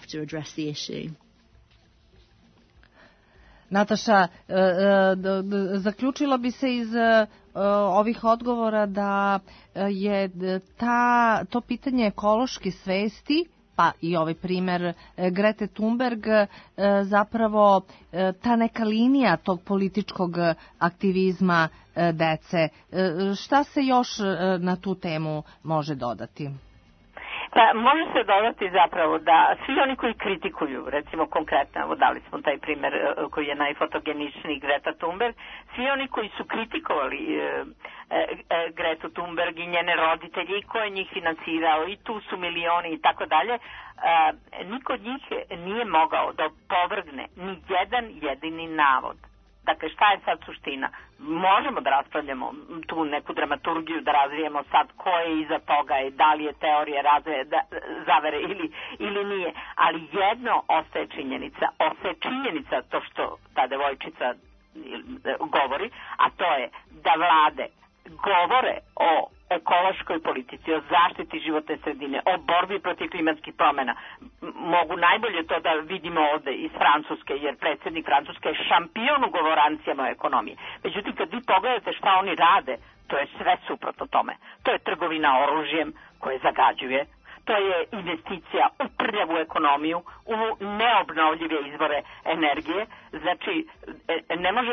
Nataša, zaključila bi se iz ovih odgovora da je to pitanje ekološke svesti, pa i ovaj primer Grete Thunberg, zapravo ta neka linija tog političkog aktivizma dece. Šta se još na tu temu može dodati? Pa može se dodati zapravo da svi oni koji kritikuju, recimo konkretno, dali smo taj primer koji je najfotogeničniji Greta Thunberg, svi oni koji su kritikovali Gretu Thunberg i njene roditelje i ko je njih financirao i tu su milioni i tako dalje, niko od njih nije mogao da opovrgne ni jedan jedini navod. Dakle, šta je sad suština? Možemo da raspravljamo tu neku dramaturgiju, da razvijemo sad ko je iza toga i da li je teorija zavere ili nije. Ali jedno ostaje činjenica, to što ta devojčica govori, a to je da vlade govore o ekološkoj politici, o zaštiti životne sredine, o borbi protiv klimatskih promjena. Mogu najbolje to da vidimo ovde iz Francuske, jer predsjednik Francuske je šampion u govorancijama o ekonomiji. Međutim, kad vi pogledate šta oni rade, to je sve suprotno tome. To je trgovina oružjem koje zagađuje, to je investicija u prljavu ekonomiju, u neobnovljive izvore energije. Znači, ne može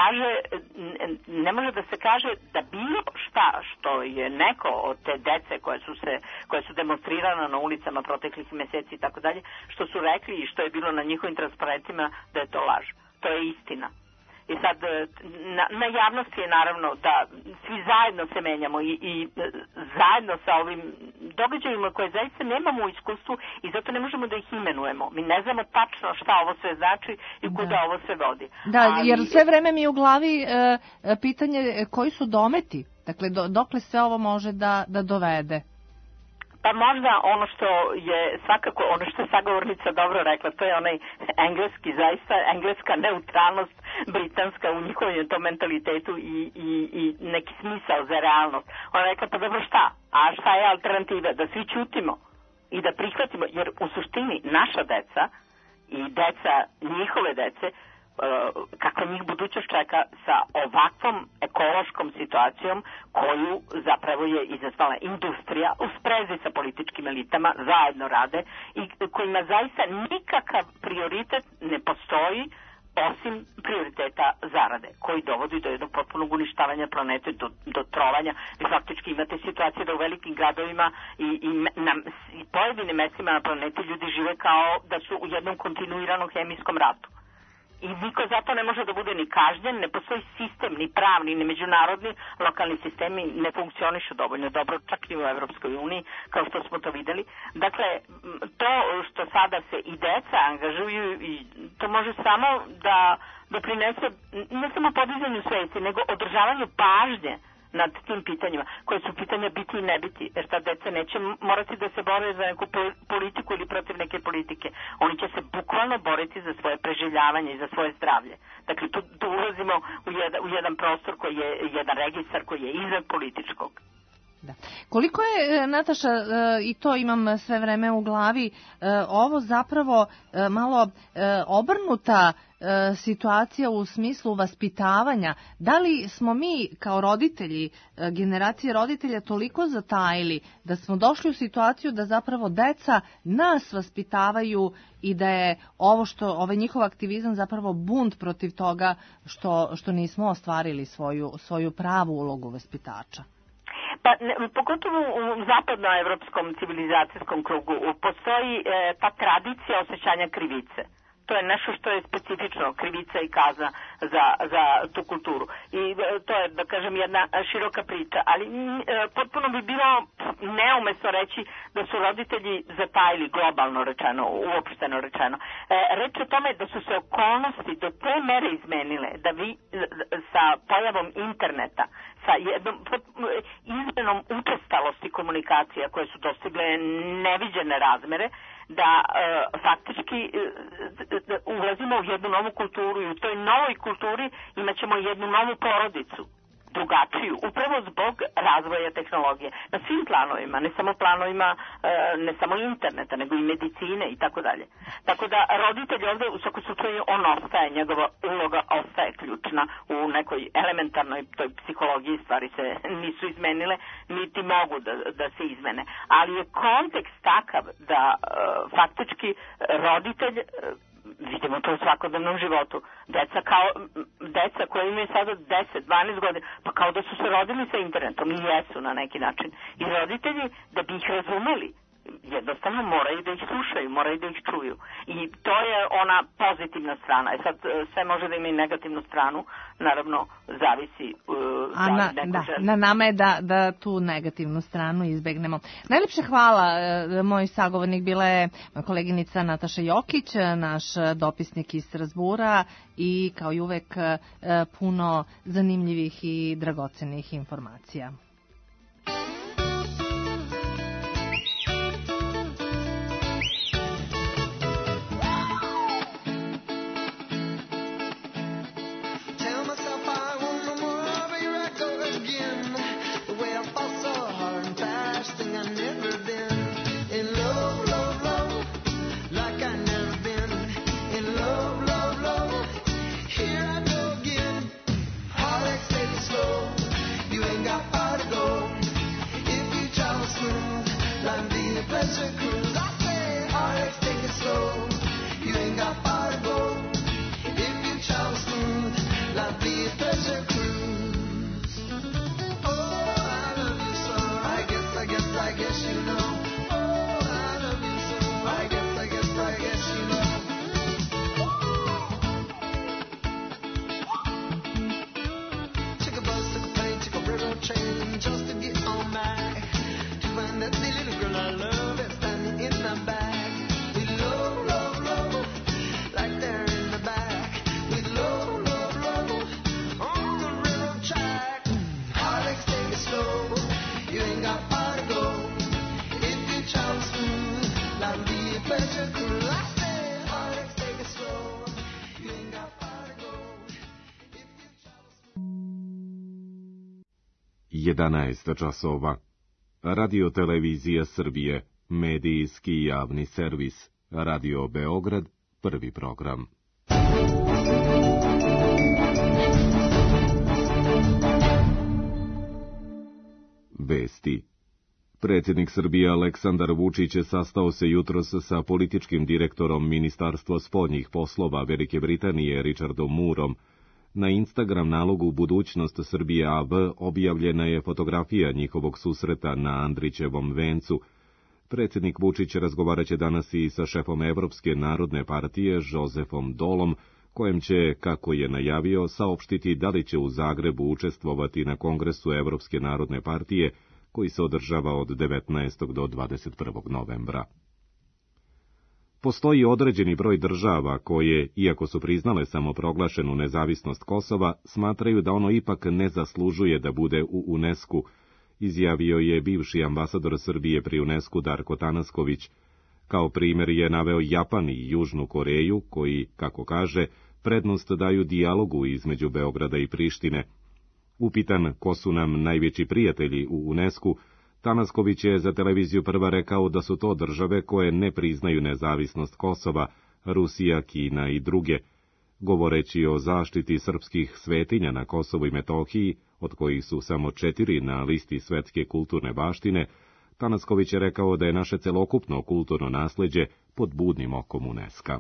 da se kaže da bilo šta što je neko od te dece koje su demonstrirane na ulicama proteklih meseci i tako dalje, što su rekli i što je bilo na njihovim transparentima, da je to laž. To je istina. I sad, na javnosti je naravno da svi zajedno se menjamo i zajedno sa ovim događajima koje zaista nemamo u iskustvu i zato ne možemo da ih imenujemo. Mi ne znamo tačno šta ovo sve znači i kuda ovo sve vodi. Da, jer sve vreme mi je u glavi pitanje koji su dometi, dakle dokle sve ovo može da dovede. Pa možda ono što je svakako, ono što je sagovornica dobro rekla, to je onaj engleski, zaista engleska neutralnost britanska u njihovom tom mentalitetu i neki smisao za realnost. Ona rekla, pa dobro šta? A šta je alternativa? Da svi ćutimo i da prihvatimo, jer u suštini naša deca i deca njihove dece, kakva njih budućnost čeka sa ovakvom ekološkom situacijom koju zapravo je izazvala industrija u sprezi sa političkim elitama, zajedno rade i kojima zaista nikakav prioritet ne postoji osim prioriteta zarade, koji dovodi do jednog potpunog uništavanja planete, do trovanja. Vi faktički imate situacije da u velikim gradovima i pojedinim mestima na planeti ljudi žive kao da su u jednom kontinuiranom hemijskom ratu. I niko zato ne može da bude ni kažnjen, ne postoji sistem, ni pravni, ni međunarodni, lokalni sistemi ne funkcionišu dovoljno dobro, čak i u Evropskoj uniji, kao što smo to videli. Dakle, to što sada se i deca angažuju, i to može samo da doprinese ne samo podizanju svesti, nego održavanju pažnje nad tim pitanjima, koje su pitanja biti i ne biti, jer ta deca neće morati da se bore za neku politiku ili protiv neke politike. Oni će se bukvalno boriti za svoje preživljavanje i za svoje zdravlje. Dakle, tu ulazimo u jedan prostor koji je, jedan registar koji je iznad političkog. Da. Koliko je, Nataša, i to imam sve vreme u glavi, ovo zapravo malo obrnuta situacija u smislu vaspitavanja? Da li smo mi kao roditelji, generacije roditelja toliko zatajili da smo došli u situaciju da zapravo deca nas vaspitavaju i da je ovaj njihov aktivizam zapravo bunt protiv toga što nismo ostvarili svoju pravu ulogu vaspitača? Pa, pogotovo u zapadnoevropskom civilizacijskom krugu postoji ta tradicija osjećanja krivice. To je nešto što je specifično, krivica i kazna za tu kulturu. I to je, da kažem, jedna široka priča. Ali potpuno bi bilo neumesno reći da su roditelji zatajili, globalno rečeno, uopšteno rečeno. Reč o tome da su se okolnosti do te mere izmenile, da vi sa pojavom interneta, sa jednom izmenom učestalosti komunikacija koje su dostigle neviđene razmere, da faktički ulazimo u jednu novu kulturu i u toj novoj kulturi imat ćemo jednu novu porodicu, drugačiju, upravo zbog razvoja tehnologije na svim planovima, ne samo planovima, ne samo interneta, nego i medicine i tako dalje. Tako da roditelj ovdje u svakom slučaju on ostaje, njegova uloga ostaje ključna u nekoj elementarnoj toj psihologiji, stvari se nisu izmenile, niti mogu da se izmene. Ali je kontekst takav da faktički roditelj, vidimo to u svakodnevnom životu, deca koja imaju sada 10-12 godina, pa kao da su se rodili sa internetom, i jesu na neki način. I roditelji, da bi ih razumeli, jednostavno moraju da ih slušaju, moraju da ih čuju. I to je ona pozitivna strana. Sad sve može da ima i negativnu stranu, naravno zavisi na nama je da tu negativnu stranu izbegnemo. Najlepše hvala. Moj sagovornik bila je koleginica Nataša Jokić, naš dopisnik iz Strazbura, i kao i uvek puno zanimljivih i dragocenih informacija. You ain't got Jedanaest časova. Radio Televizija Srbije, medijski javni servis, Radio Beograd, prvi program. Vesti. Predsjednik Srbije Aleksandar Vučić sastao se jutros sa političkim direktorom Ministarstva spoljnih poslova Velike Britanije Richardom Moorom. Na Instagram nalogu Budućnost Srbije AV objavljena je fotografija njihovog susreta na Andrićevom vencu. Predsjednik Vučić razgovarat će danas i sa šefom Evropske narodne partije Josefom Dolom, kojem će, kako je najavio, saopštiti da li će u Zagrebu učestvovati na Kongresu Evropske narodne partije, koji se održava od 19. do 21. novembra. Postoji određeni broj država koje, iako su priznale samoproglašenu nezavisnost Kosova, smatraju da ono ipak ne zaslužuje da bude u UNESCO, izjavio je bivši ambasador Srbije pri UNESCO Darko Tanasković. Kao primjer je naveo Japan i Južnu Koreju, koji, kako kaže, prednost daju dijalogu između Beograda i Prištine. Upitan ko su nam najveći prijatelji u UNESCO, Tanasković je za televiziju Prva rekao da su to države koje ne priznaju nezavisnost Kosova, Rusija, Kina i druge. Govoreći o zaštiti srpskih svetinja na Kosovu i Metohiji, od kojih su samo 4 na listi svetske kulturne baštine, Tanasković je rekao da je naše celokupno kulturno nasleđe pod budnim okom UNESCO.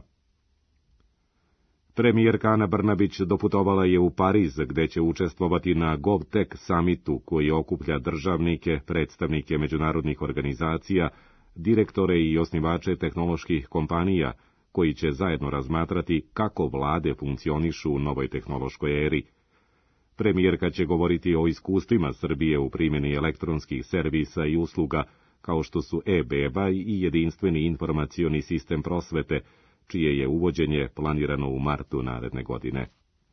Premijerka Ana Brnabić doputovala je u Pariz, gde će učestvovati na GovTech summitu, koji okuplja državnike, predstavnike međunarodnih organizacija, direktore i osnivače tehnoloških kompanija, koji će zajedno razmatrati kako vlade funkcionišu u novoj tehnološkoj eri. Premijerka će govoriti o iskustvima Srbije u primjeni elektronskih servisa i usluga, kao što su e-beba i jedinstveni informacioni sistem prosvete, čije je uvođenje planirano u martu naredne godine.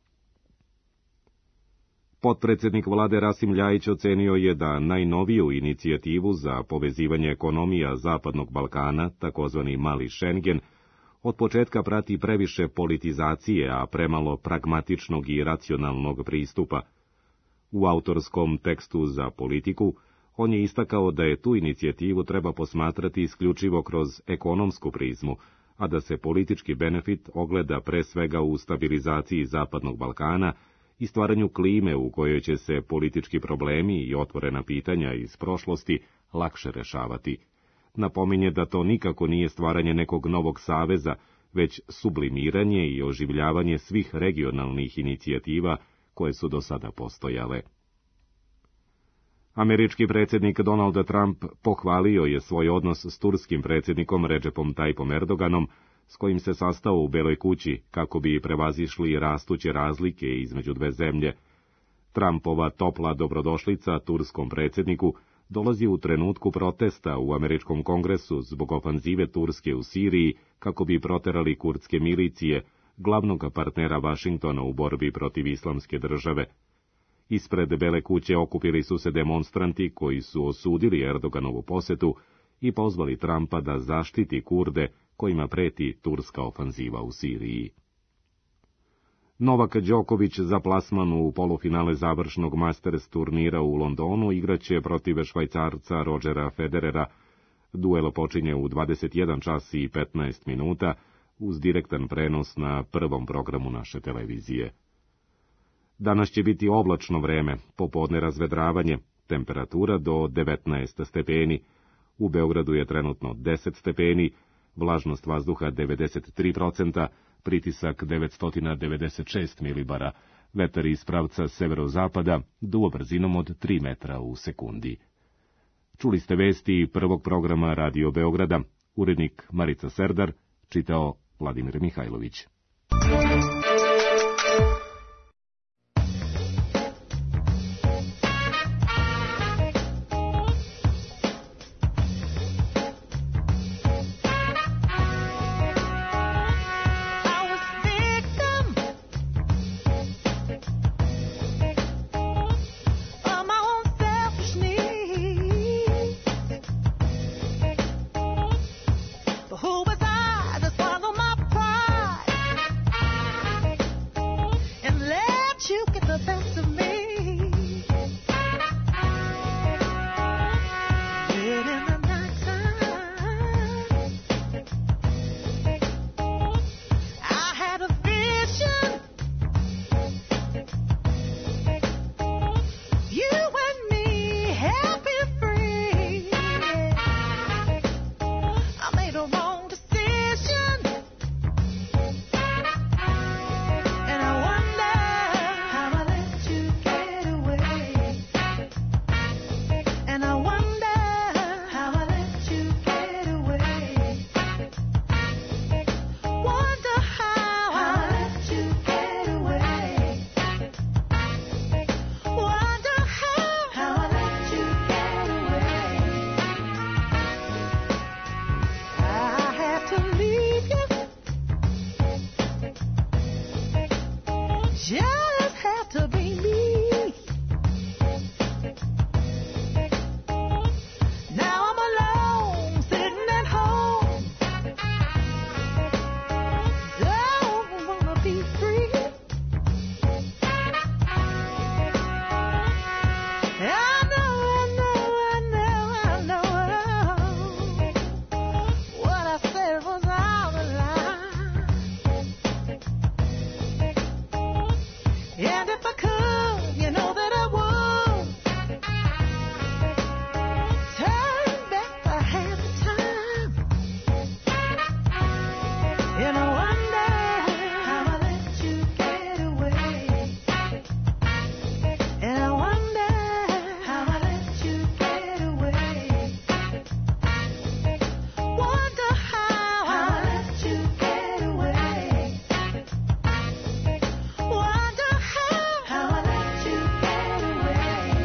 Potpredsjednik vlade Rasim Ljajić ocenio je da najnoviju inicijativu za povezivanje ekonomija Zapadnog Balkana, takozvani Mali Schengen, od početka prati previše politizacije, a premalo pragmatičnog i racionalnog pristupa. U autorskom tekstu za Politiku, on je istakao da je tu inicijativu treba posmatrati isključivo kroz ekonomsku prizmu, a da se politički benefit ogleda pre svega u stabilizaciji Zapadnog Balkana i stvaranju klime u kojoj će se politički problemi i otvorena pitanja iz prošlosti lakše rešavati. Napominje da to nikako nije stvaranje nekog novog saveza, već sublimiranje i oživljavanje svih regionalnih inicijativa koje su do sada postojale. Američki predsjednik Donald Trump pohvalio je svoj odnos s turskim predsjednikom Recepom Tayyipom Erdoganom, s kojim se sastao u Beloj kući kako bi prevazišli rastuće razlike između dve zemlje. Trumpova topla dobrodošlica turskom predsjedniku dolazi u trenutku protesta u američkom kongresu zbog ofanzive Turske u Siriji kako bi proterali kurdske milicije, glavnog partnera Vašingtona u borbi protiv islamske države. Ispred Bele kuće okupili su se demonstranti koji su osudili Erdoganovu posetu i pozvali Trumpa da zaštiti Kurde kojima preti turska ofanziva u Siriji. Novak Đoković za plasman u polufinale završnog Masters turnira u Londonu igraće protiv Švajcarca Rodgera Federera. Duel počinje u 21 čas i 15 minuta uz direktan prenos na prvom programu naše televizije. Danas će biti oblačno vreme, popodne razvedravanje, temperatura do 19 stepeni. U Beogradu je trenutno 10 stepeni, vlažnost vazduha 93%, pritisak 996 milibara, vetar iz pravca severozapada, duo brzinom od 3 metra u sekundi. Čuli ste vesti prvog programa Radio Beograda, urednik Marica Serdar, čitao Vladimir Mihajlović. Who was I just have to be me. Now I'm alone, sitting at home. Don't wanna be free. I know. What I said was out of line. And if I could, you know that I would turn back the hands of time. And I wonder how I let you get away. And I wonder how I let you get away. Wonder how I let you get away. Wonder how I let you get away.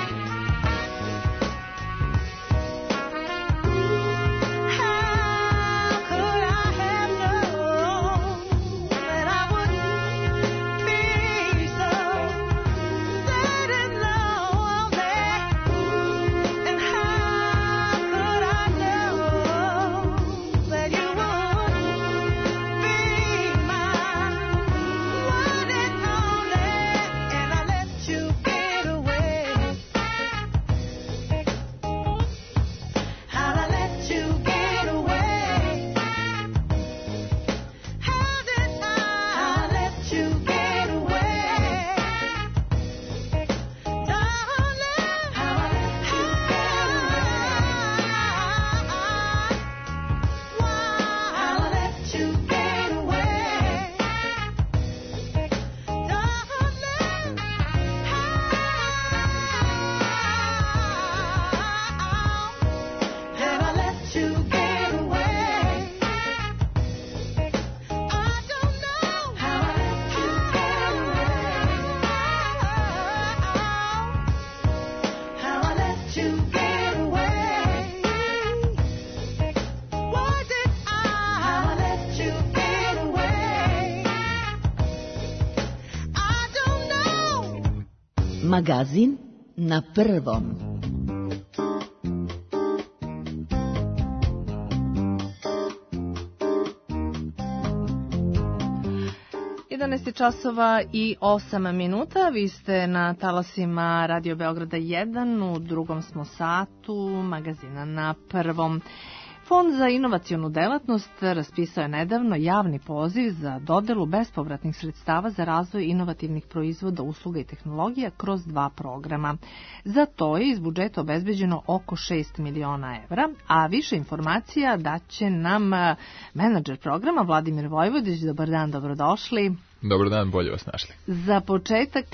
How could I have known that I would be so sad and lonely? And how could I know that you would be my one and only? And I let you get away. How'd I let you get away? How did I let you get away? Darling, how I let you get away? Why I let you get away? Darling, how I let you get away? I don't know how I let you get away. How I let you get away? Why did I let you get away? I don't know. Magazin na prvom. časova i 8 minuta. Vi ste na talasima Radio Beograda 1, u drugom smo satu magazina na prvom. Fond za inovacionu delatnost raspisao je nedavno javni poziv za dodelu bespovratnih sredstava za razvoj inovativnih proizvoda, usluga i tehnologija kroz 2 programa. Za to je iz budžeta obezbeđeno oko 6 miliona evra, a više informacija daće nam menadžer programa Vladimir Vojvodić. Dobar dan, dobrodošli. Dobar dan, bolje vas našli. Za početak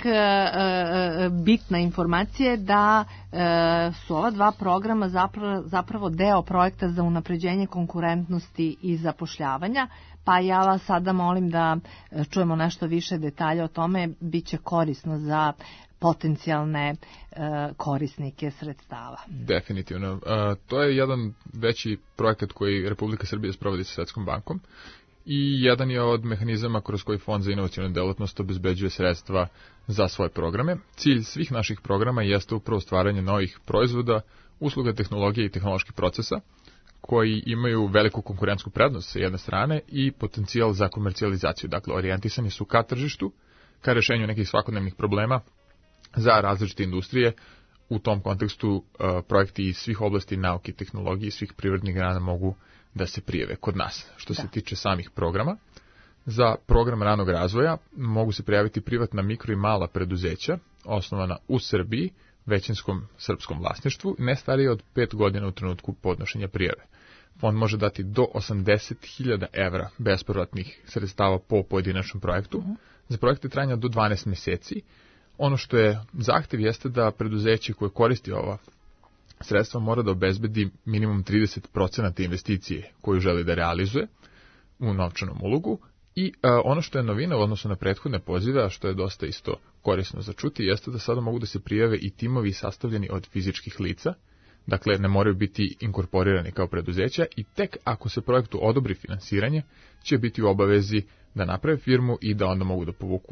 bitna informacija je da su ova 2 programa zapravo deo projekta za unapređenje konkurentnosti i zapošljavanja, pa ja vas sada molim da čujemo nešto više detalja o tome. Biće korisno za potencijalne korisnike sredstava. Definitivno. To je jedan veći projekat koji Republika Srbija sprovodi sa Svetskom bankom i jedan je od mehanizama kroz koji Fond za inovacionu delatnost obezbeđuje sredstva za svoje programe. Cilj svih naših programa jeste upravo stvaranje novih proizvoda, usluga, tehnologije i tehnoloških procesa koji imaju veliku konkurentsku prednost sa jedne strane i potencijal za komercijalizaciju. Dakle, orijentisani su ka tržištu, ka rešenju nekih svakodnevnih problema za različite industrije. U tom kontekstu projekti iz svih oblasti nauke i tehnologije i svih privrednih grana mogu da se prijave kod nas. Što se tiče samih programa, za program ranog razvoja mogu se prijaviti privatna, mikro i mala preduzeća osnovana u Srbiji, većinskom srpskom vlasništvu, ne starije od 5 godina u trenutku podnošenja prijave. Fond može dati do 80.000 evra bespovratnih sredstava po pojedinačnom projektu, za projekte trajanja do 12 meseci. Ono što je zahtev jeste da preduzeće koje koristi ova sredstva mora da obezbedi minimum 30% investicije koju želi da realizuje u novčanom ulogu. I ono što je novina u odnosu na prethodne pozive, a što je dosta isto korisno za čuti, jeste da sada mogu da se prijave i timovi sastavljeni od fizičkih lica, dakle ne moraju biti inkorporirani kao preduzeća i tek ako se projektu odobri finansiranje, će biti u obavezi da naprave firmu i da onda mogu da povuku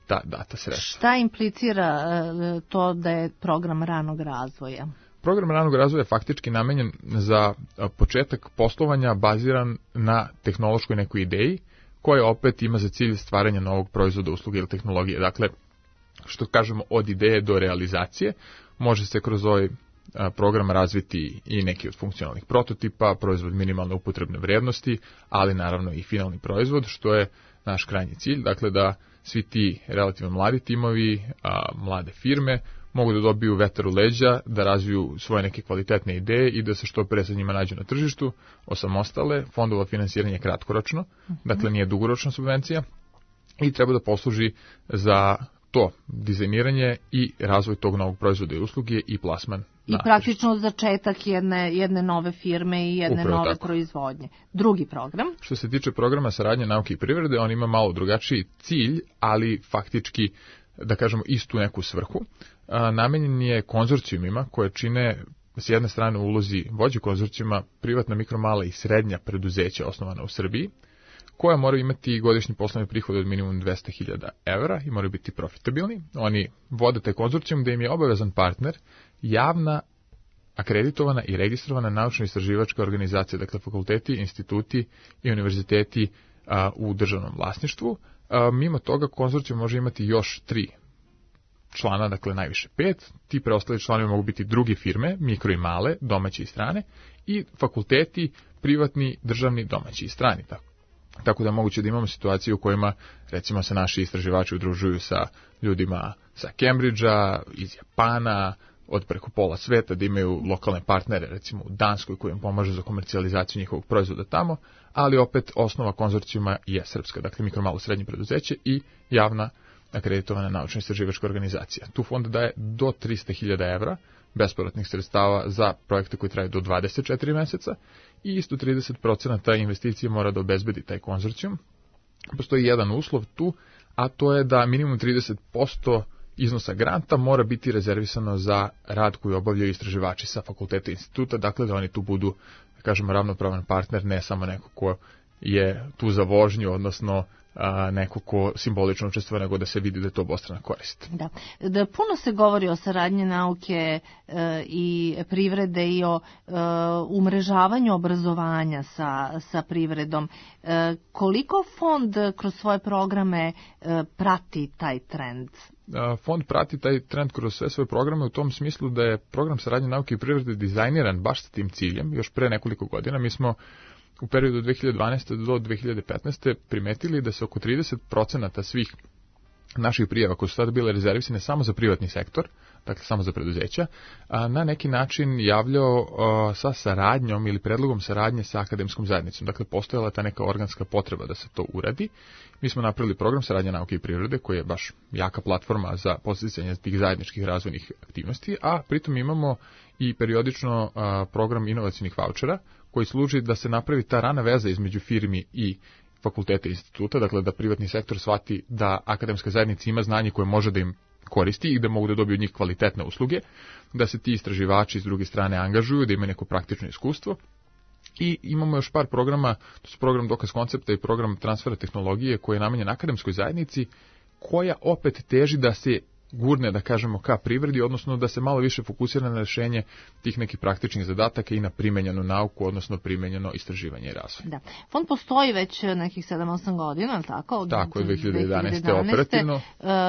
ta data sredstva. Šta implicira to da je program ranog razvoja? Program ranog razvoja je faktički namenjen za početak poslovanja baziran na tehnološkoj nekoj ideji, koja opet ima za cilj stvaranje novog proizvoda, usluge ili tehnologije. Dakle, što kažemo, od ideje do realizacije, može se kroz ovaj program razviti i neki od funkcionalnih prototipa, proizvod minimalne upotrebne vrednosti, ali naravno i finalni proizvod, što je naš krajnji cilj, dakle da svi ti relativno mladi timovi, mlade firme, mogu da dobiju vetar u leđa, da razviju svoje neke kvalitetne ideje i da se što pre sa njima nađu na tržištu, osamostale. Fondova finansiranje je kratkoročno, dakle nije dugoročna subvencija i treba da posluži za to dizajniranje i razvoj tog novog proizvoda i usluge i plasman. I praktično začetak jedne nove firme i jedne Upravo nove tako. proizvodnje. Drugi program? Što se tiče programa saradnje nauke i privrede, on ima malo drugačiji cilj, ali faktički, da kažemo, istu neku svrhu. Namenjen je konzorcijumima koje čine s jedne strane u ulozi vođe konzorcijuma privatna, mikro, mala i srednja preduzeća osnovana u Srbiji, koja moraju imati godišnji poslovni prihod od minimum 200.000 evra i moraju biti profitabilni. Oni vode taj konzorcijum da im je obavezan partner javna, akreditovana i registrovana naučno-istraživačka organizacija, dakle fakulteti, instituti i univerziteti u državnom vlasništvu. Mimo toga konzorcijum može imati još 3 člana, dakle najviše 5. Ti preostali članovi mogu biti druge firme, mikro i male, domaće i strane, i fakulteti, privatni, državni, domaći i strani. Tako da je moguće da imamo situaciju u kojima, recimo, se naši istraživači udružuju sa ljudima sa Cambridgea, iz Japana, od preko pola sveta, da imaju lokalne partnere, recimo u Danskoj, koji im pomažu za komercijalizaciju njihovog proizvoda tamo, ali opet osnova konzorcijuma je srpska, dakle mikro, malo, srednje preduzeće i javna akreditovana naučno-istraživačka organizacija. Tu fond daje do 300.000 evra bespovratnih sredstava za projekte koji traju do 24 meseca i isto 30% investicije mora da obezbedi taj konzorcijum. Postoji jedan uslov tu, a to je da minimum 30% iznosa granta mora biti rezervisano za rad koji obavljaju istraživači sa fakulteta i instituta, dakle da oni tu budu, da kažemo, ravnopravan partner, ne samo neko ko je tu za vožnju, odnosno neko ko simbolično učestvuje, nego da se vidi da je to obostrana korist. Da puno se govori o saradnji nauke i privrede i o umrežavanju obrazovanja sa privredom. Koliko fond kroz svoje programe prati taj trend? Fond prati taj trend kroz sve svoje programe u tom smislu da je program saradnje nauke i privrede dizajniran baš sa tim ciljem. Još pre nekoliko godina mi smo u periodu od 2012. do 2015. primetili da se oko 30% svih naših prijava koje su tada bile rezervisane samo za privatni sektor, dakle samo za preduzeća, na neki način javljao sa saradnjom ili predlogom saradnje sa akademskom zajednicom. Dakle, postojala ta neka organska potreba da se to uradi. Mi smo napravili program saradnje nauke i prirode, koji je baš jaka platforma za podsticanje tih zajedničkih razvojnih aktivnosti, a pritom imamo i periodično program inovacijnih vaučera, koji služi da se napravi ta rana veza između firmi i fakulteta i instituta, dakle da privatni sektor shvati da akademska zajednica ima znanje koje može da im koristi i da mogu da dobiju od njih kvalitetne usluge, da se ti istraživači s druge strane angažuju, da imaju neko praktično iskustvo. I imamo još par programa, to su program dokaz koncepta i program transfera tehnologije koji je namenjen akademskoj zajednici, koja opet teži da se gurne, da kažemo, ka privredi, odnosno da se malo više fokusira na rešenje tih nekih praktičnih zadataka i na primenjenu nauku, odnosno primenjeno istraživanje i razvoj. Da. Fond postoji već nekih 7-8 godina, tako? Tako je, 2011. operativno.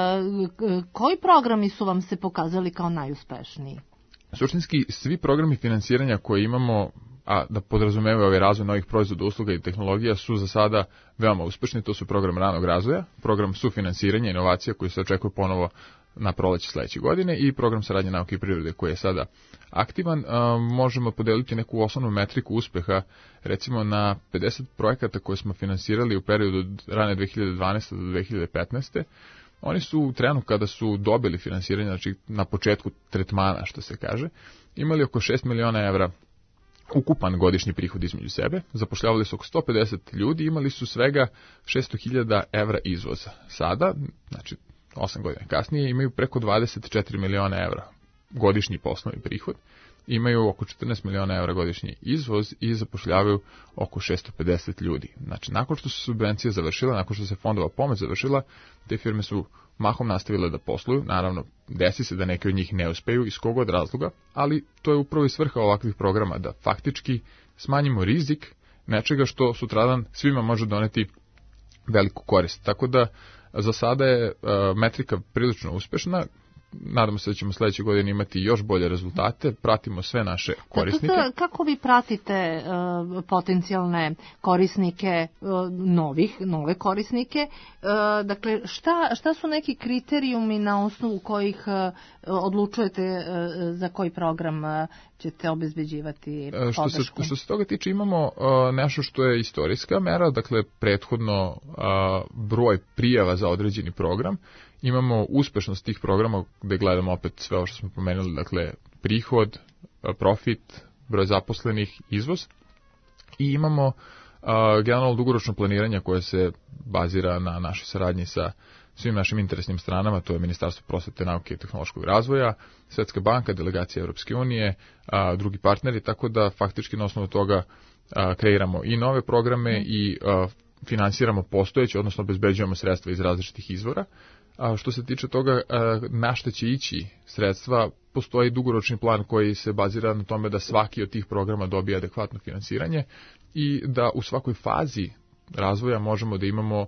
Koji programi su vam se pokazali kao najuspešniji? Suštinski, svi programi finansiranja koje imamo, a da podrazumevaju ovaj razvoj novih proizvoda, usluga i tehnologija, su za sada veoma uspešni. To su program ranog razvoja, program sufinansiranja inovacija koji se očekuje ponovo na proleće sledeće godine i program saradnje nauke i prirode koji je sada aktivan. Možemo podeliti neku osnovnu metriku uspeha, recimo na 50 projekata koje smo finansirali u periodu od rane 2012. do 2015. Oni su u trenu kada su dobili finansiranje, znači na početku tretmana, što se kaže, imali oko 6 miliona evra ukupan godišnji prihod između sebe, zapošljavali su oko 150 ljudi, imali su svega 600.000 evra izvoza. Sada, znači 8 godina kasnije, imaju preko 24 miliona evra godišnji poslovni prihod imaju oko 14 miliona evra godišnji izvoz i zapošljavaju oko 650 ljudi. Znači, nakon što su subvencije završile, nakon što se fondova pomoć završila, te firme su mahom nastavile da posluju. Naravno, desi se da neke od njih ne uspeju iz kog od razloga, ali to je upravo i svrha ovakvih programa, da faktički smanjimo rizik nečega što sutradan svima može doneti veliku korist. Tako da za sada je metrika prilično uspešna. Nadamo se da ćemo sledeće godine imati još bolje rezultate, pratimo sve naše korisnike. Kako vi pratite potencijalne korisnike, nove korisnike? Dakle, šta su neki kriterijumi na osnovu kojih odlučujete za koji program ćete obezbeđivati podršku? Što se toga tiče, imamo nešto što je istorijska mera, dakle prethodno broj prijava za određeni program. Imamo uspešnost tih programa gde gledamo opet sve ovo što smo pomenuli, dakle prihod, profit, broj zaposlenih, izvoz. I imamo generalno dugoročno planiranje koje se bazira na našoj saradnji sa svim našim interesnim stranama, to je Ministarstvo prosvete, nauke i tehnološkog razvoja, Svetska banka, delegacija Evropske unije, drugi partneri, tako da faktički na osnovu toga kreiramo i nove programe i finansiramo postojeće, odnosno obezbeđujemo sredstva iz različitih izvora. A što se tiče toga na šta će ići sredstva, postoji dugoročni plan koji se bazira na tome da svaki od tih programa dobije adekvatno finansiranje i da u svakoj fazi razvoja možemo da imamo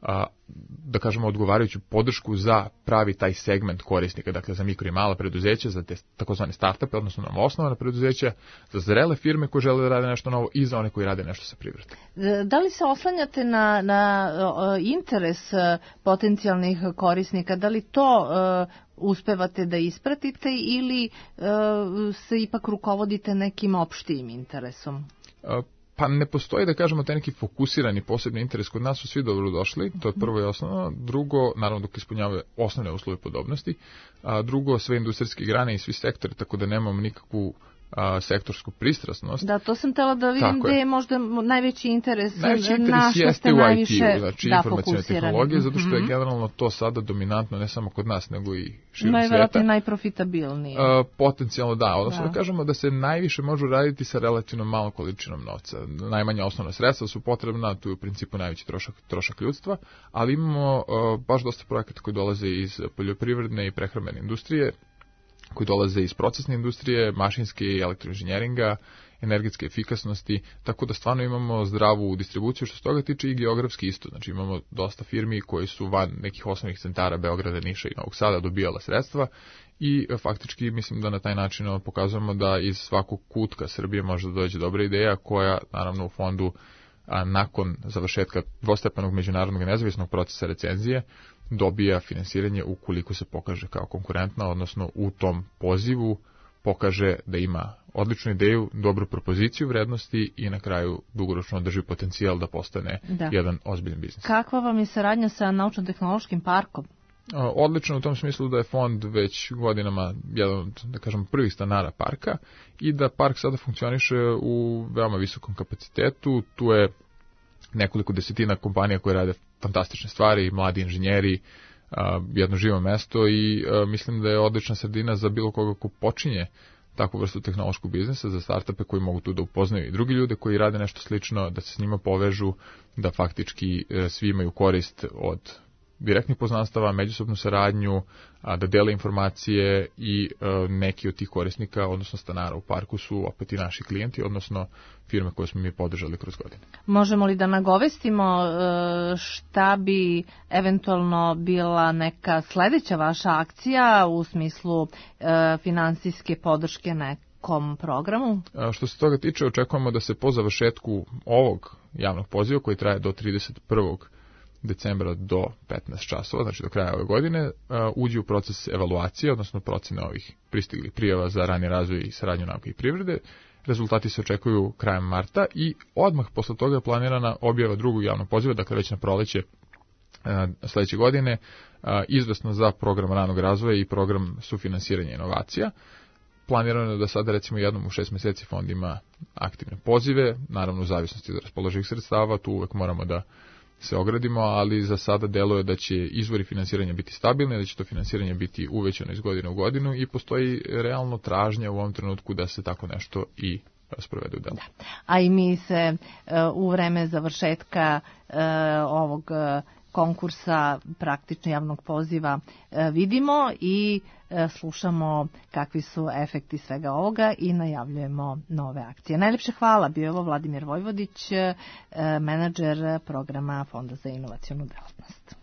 da kažemo odgovarajuću podršku za pravi taj segment korisnika, dakle za mikro i mala preduzeća, za te takozvane startupe, odnosno osnovana preduzeća, za zrele firme koje žele da rade nešto novo i za one koji rade nešto sa privredom. Da li se oslanjate na interes potencijalnih korisnika, da li to uspevate da ispratite ili se ipak rukovodite nekim opštim interesom? Pa ne postoji, da kažemo, taj neki fokusirani posebni interes. Kod nas su svi dobro došli, to je prvo i osnovno. Drugo, naravno dok ispunjavaju osnovne uslove podobnosti. Drugo, sve industrijske grane i svi sektori, tako da nemamo nikakvu sektorsku pristrasnost. Da, to sam htjela da vidim gde je možda najveći interes. Najveći interes jeste u IT-u, znači informacijne tehnologije, zato što je generalno to sada dominantno ne samo kod nas, nego i širom sveta. Najvjerojatnije najprofitabilnije. Potencijalno da, odnosno da kažemo da se najviše može raditi sa relativno malom količinom novca. Najmanja osnovna sredstva su potrebna, tu je u principu najveći trošak ljudstva, ali imamo baš dosta projekata koji dolaze iz poljoprivredne i prehrambene industrije, koji dolaze iz procesne industrije, mašinske i elektroinženjeringa, energetske efikasnosti, tako da stvarno imamo zdravu distribuciju što se toga tiče i geografski isto. Znači imamo dosta firmi koji su van nekih osnovnih centara Beograda, Niša i Novog Sada dobijala sredstva i faktički mislim da na taj način pokazujemo da iz svakog kutka Srbije može da dođe dobra ideja koja naravno u fondu nakon završetka dvostepenog međunarodnog nezavisnog procesa recenzije dobija finansiranje ukoliko se pokaže kao konkurentna, odnosno u tom pozivu pokaže da ima odličnu ideju, dobru propoziciju vrednosti i na kraju dugoročno održi potencijal da postane jedan ozbiljan biznis. Kakva vam je saradnja sa naučno-tehnološkim parkom? Odlično u tom smislu da je fond već godinama jedan od, da kažem, prvih stanara parka i da park sada funkcioniše u veoma visokom kapacitetu. Tu je nekoliko desetina kompanija koje rade fantastične stvari, mladi inženjeri, jedno živo mesto i mislim da je odlična sredina za bilo koga ko počinje takvu vrstu tehnološkog biznesa, za startupe koji mogu tu da upoznaju i drugi ljude koji rade nešto slično, da se s njima povežu, da faktički svi imaju korist od direktnih poznanstava, međusobnu saradnju, da dele informacije i neki od tih korisnika, odnosno stanara u parku su opet i naši klijenti, odnosno firme koje smo mi podržali kroz godine. Možemo li da nagovestimo šta bi eventualno bila neka sledeća vaša akcija u smislu finansijske podrške nekom programu? Što se toga tiče, očekujemo da se po završetku ovog javnog poziva koji traje do 31. decembra do 15 časova, znači do kraja ove godine, uđe u proces evaluacije, odnosno procene ovih pristiglih prijava za rani razvoj i saradnju nauke i privrede. Rezultati se očekuju krajem marta i odmah posle toga je planirana objava drugog javnog poziva, dakle već na proleće sledeće godine, izvesno za program ranog razvoja i program sufinansiranja inovacija. Planirano je da sada recimo jednom u 6 meseci fond ima aktivne pozive, naravno u zavisnosti od raspoloživih sredstava, tu uvek moramo da se ogradimo, ali za sada deluje da će izvori finansiranja biti stabilni, da će to finansiranje biti uvećano iz godine u godinu i postoji realno tražnja u ovom trenutku da se tako nešto i sprovede u delu. A i mi se u vreme završetka ovog konkursa, praktično javnog poziva, vidimo i slušamo kakvi su efekti svega ovoga i najavljujemo nove akcije. Najlepše hvala, bio je ovo Vladimir Vojvodić, menadžer programa Fonda za inovacionu delatnost.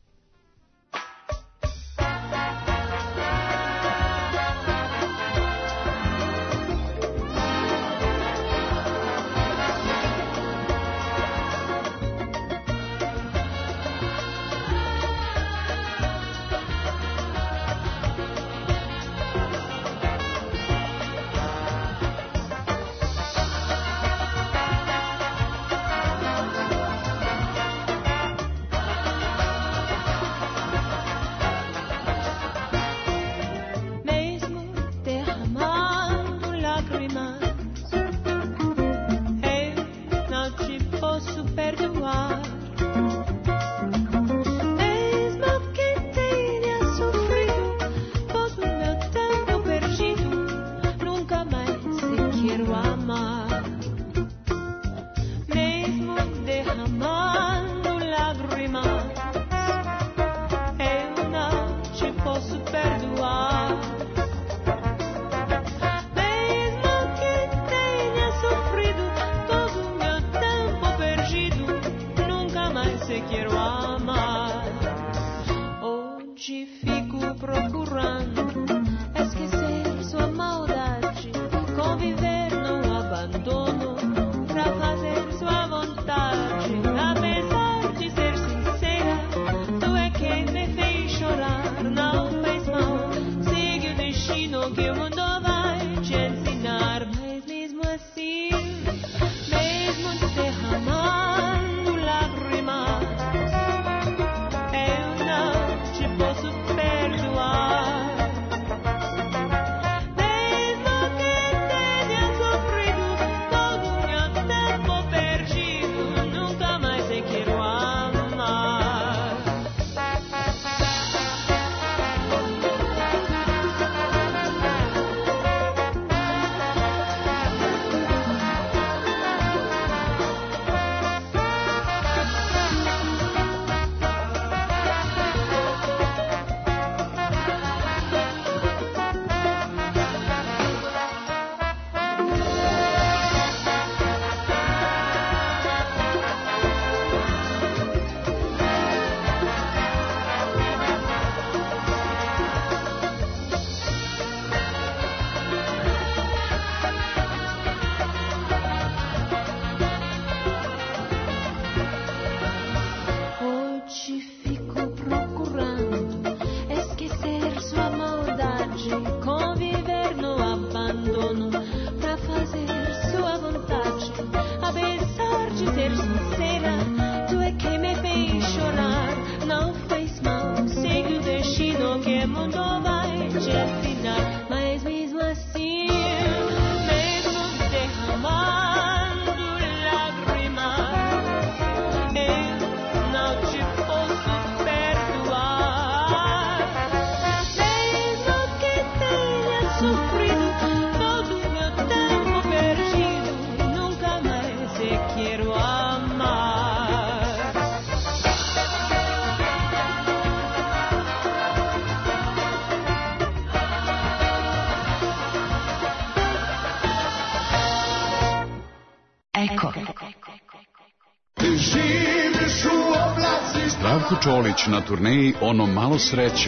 Zdravko Čolić na turneji Ono malo sreće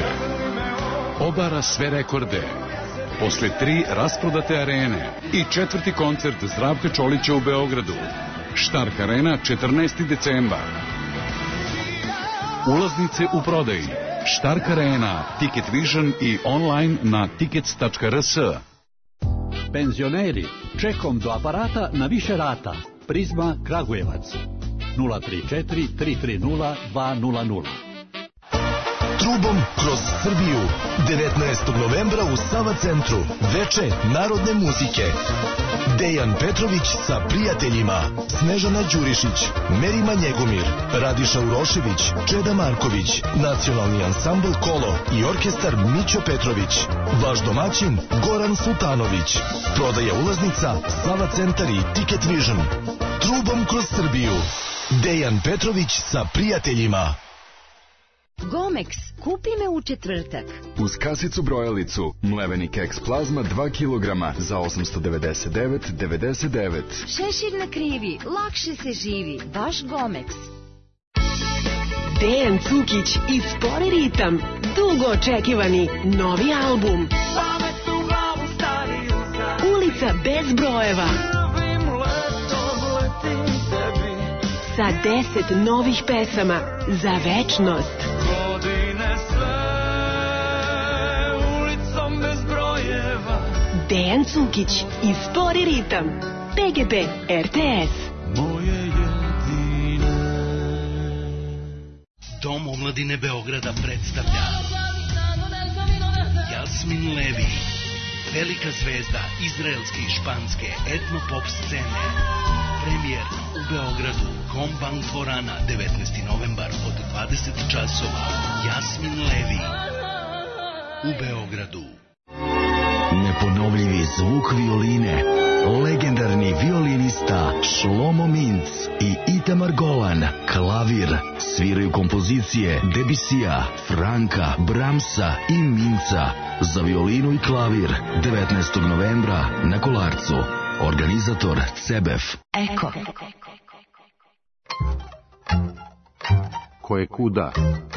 obara sve rekorde. Posle 3 rasprodate arene i 4. koncert Zdravka Čolića u Beogradu. Štark arena 14. decembar. Ulaznice u prodaji. Štark arena, Ticket Vision i online na tickets.rs. Penzioneri, čekom do aparata na više rata. Prizma Kragujevac 034 330 200. Trubom kroz Srbiju 19. novembra u Sava centru. Veče narodne muzike. Dejan Petrović sa prijateljima. Snežana Đurišić, Merima Njegomir, Radiša Urošević, Čeda Marković, Nacionalni ansambl Kolo i orkestar Mićo Petrović. Vaš domaćin Goran Sultanović. Prodaja ulaznica Sava Centar i Ticket Vision. Trubom kroz Srbiju. Dejan Petrović sa prijateljima. Gomex, kupi me u četvrtak. Uz kasicu brojalicu, mleveni keks plazma 2 kg za 899,99. Šešir na krivi, lakše se živi. Baš Gomex. Dejan Cukić i Spori ritam. Dugo očekivani novi album. Ulica bez brojeva. Sa 10 novih pesama za večnost. Dejan Cukić i Spori ritam. PGP RTS. Dom omladine Beograda predstavlja Jasmin Levi, velika zvezda izraelske i španske etno-pop scene. Premijerno u Beogradu, Kombank dvorana, 19. novembar od 20 časova. Jasmin Levi u Beogradu. Neponovljivi zvuk violine, legendarni violinista Šlomo Minc i Itamar Golan, klavir, sviraju kompozicije Debusija, Franka, Bramsa i Minca za violinu i klavir 19. novembra na Kolarcu. Organizator CEBEF. Eko. Ko je kuda?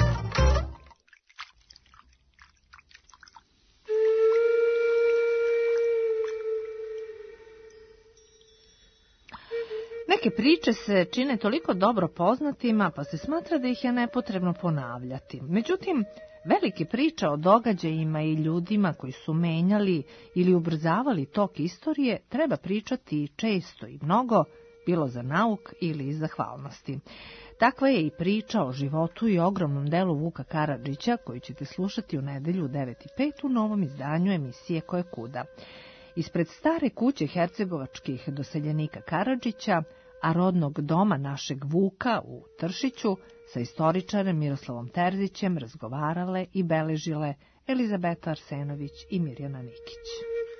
Neke priče se čine toliko dobro poznatima, pa se smatra da ih je nepotrebno ponavljati. Međutim, velike priče o događajima i ljudima koji su menjali ili ubrzavali tok istorije treba pričati često i mnogo, bilo za nauk ili iz zahvalnosti. Takva je i priča o životu i ogromnom delu Vuka Karadžića, koju ćete slušati u nedelju u 9:05 u novom izdanju emisije Ko je kuda. Ispred stare kuće hercegovačkih doseljenika Karadžića, a rodnog doma našeg Vuka u Tršiću, sa istoričarem Miroslavom Terzićem razgovarale i beležile Elizabeta Arsenović i Mirjana Nikić.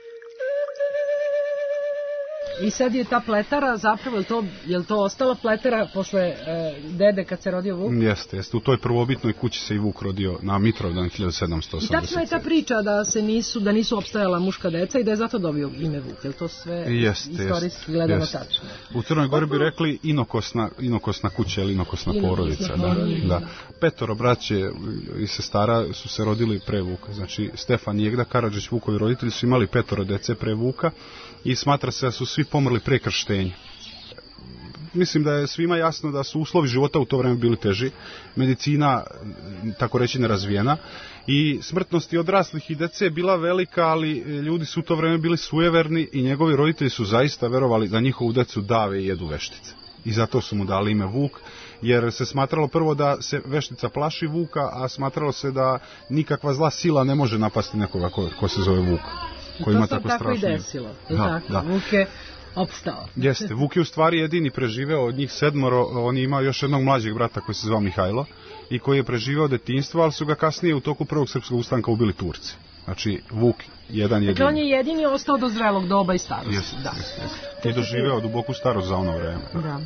I sad je ta pletara, zapravo, je li to ostala pletara posle dede kad se rodio Vuk? Jeste. U toj prvobitnoj kući se i Vuk rodio na Mitrovdan 1780. I tačno je ta priča da nisu opstajala muška deca i da je zato dobio ime Vuk. Je li to sve istorijski gledano tačno? U Crnoj Gori bi rekli inokosna kuća ili inokosna porodica. Da. 5 braće i sestara su se rodili pre Vuka. Znači, Stefan Jegda Karadžić, Vukovi roditelji, su imali 5 dece pre Vuka i smatra se da su svi pomrli pre krštenja. Mislim da je svima jasno da su uslovi života u to vreme bili teži, medicina, tako reći, nerazvijena i smrtnosti odraslih i dece je bila velika, ali ljudi su u to vreme bili sujeverni i njegovi roditelji su zaista verovali da njihovu decu dave i jedu veštice. I zato su mu dali ime Vuk, jer se smatralo prvo da se veštica plaši Vuka, a smatralo se da nikakva zla sila ne može napasti nekoga ko se zove Vuk. To se tako i desilo. Da. Vuk je opstao. Jeste, Vuk je u stvari jedini preživeo od njih 7, on je imao još jednog mlađeg brata koji se zvao Mihajlo i koji je preživeo detinjstvo, ali su ga kasnije u toku prvog srpskog ustanka ubili Turci. Znači, Vuk jedan jedini. Dakle, on je jedini ostao do zrelog doba i starosti. Jeste. I doživeo duboku starost za ono vreme. Da.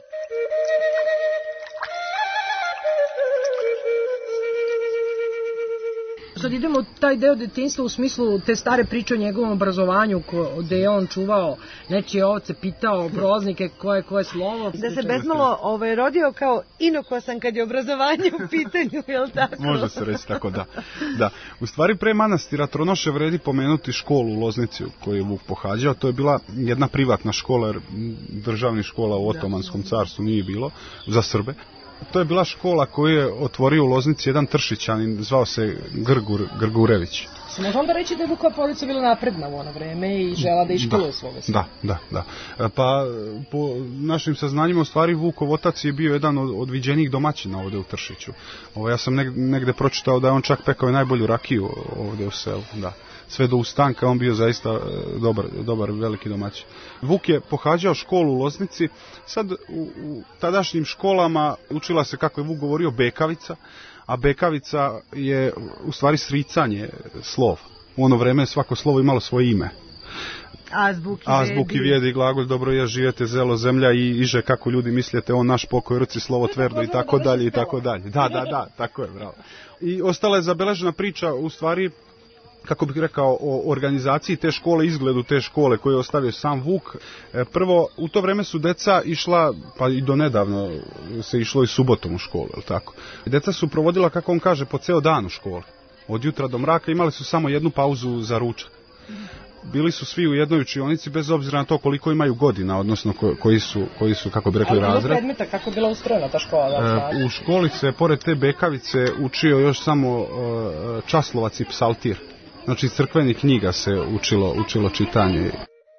Sad idemo u taj deo detinjstva u smislu te stare priče o njegovom obrazovanju, gde je on čuvao nečije ovce, pitao proznike koje slovo. Da se bezmalo rodio kao inokosan kad je obrazovanje u pitanju, je li tako? Može se reći tako, da. U stvari, pre manastira Tronoše vredi pomenuti školu u Loznici koju je Vuk pohađao. To je bila jedna privatna škola, jer državnih škola u Otomanskom carstvu nije bilo za Srbe. To je bila škola koju je otvorio u Loznici jedan Tršićanin, zvao se Grgurević. Se može onda reći da je Vukova porodica bila napredna u ono vreme i žela da iškoluje svoga sina? Da. Pa po našim saznanjima, u stvari Vukov otac je bio jedan od viđenijih domaćina ovde u Tršiću. Ja sam negde pročitao da je on čak pekao najbolju rakiju ovde u selu, da. sve do ustanka, on bio zaista dobar veliki domaćin. Vuk je pohađao školu u Loznici, sad u tadašnjim školama učila se, kako je Vuk govorio, bekavica, a bekavica je u stvari sricanje slova. U ono vreme svako slovo imalo svoje ime. Azbuk i vjedi, glagolj, dobro je, živete, zelo, zemlja i iže, kako ljudi mislite, on naš pokoj, ruci, slovo, tvrdo i tako dalje i tako dalje. Da, tako je, bravo. I ostala je zabeležena priča, u stvari, kako bih rekao, o organizaciji te škole, izgledu te škole koju je ostavio sam Vuk. Prvo, u to vreme su deca išla, pa i do nedavno se išlo i subotom u školu, je li tako? Deca su provodila, kako on kaže, po ceo dan u školi. Od jutra do mraka, imali su samo jednu pauzu za ručak. Bili su svi u jednoj učionici bez obzira na to koliko imaju godina, odnosno koji su kako bi rekli, razred. Ali bilo predmeta, kako je bila ustrojena ta škola? U školi se, pored te bekavice, učio još samo časlovac i psaltir. Znači, iz crkvenih knjiga se učilo čitanje.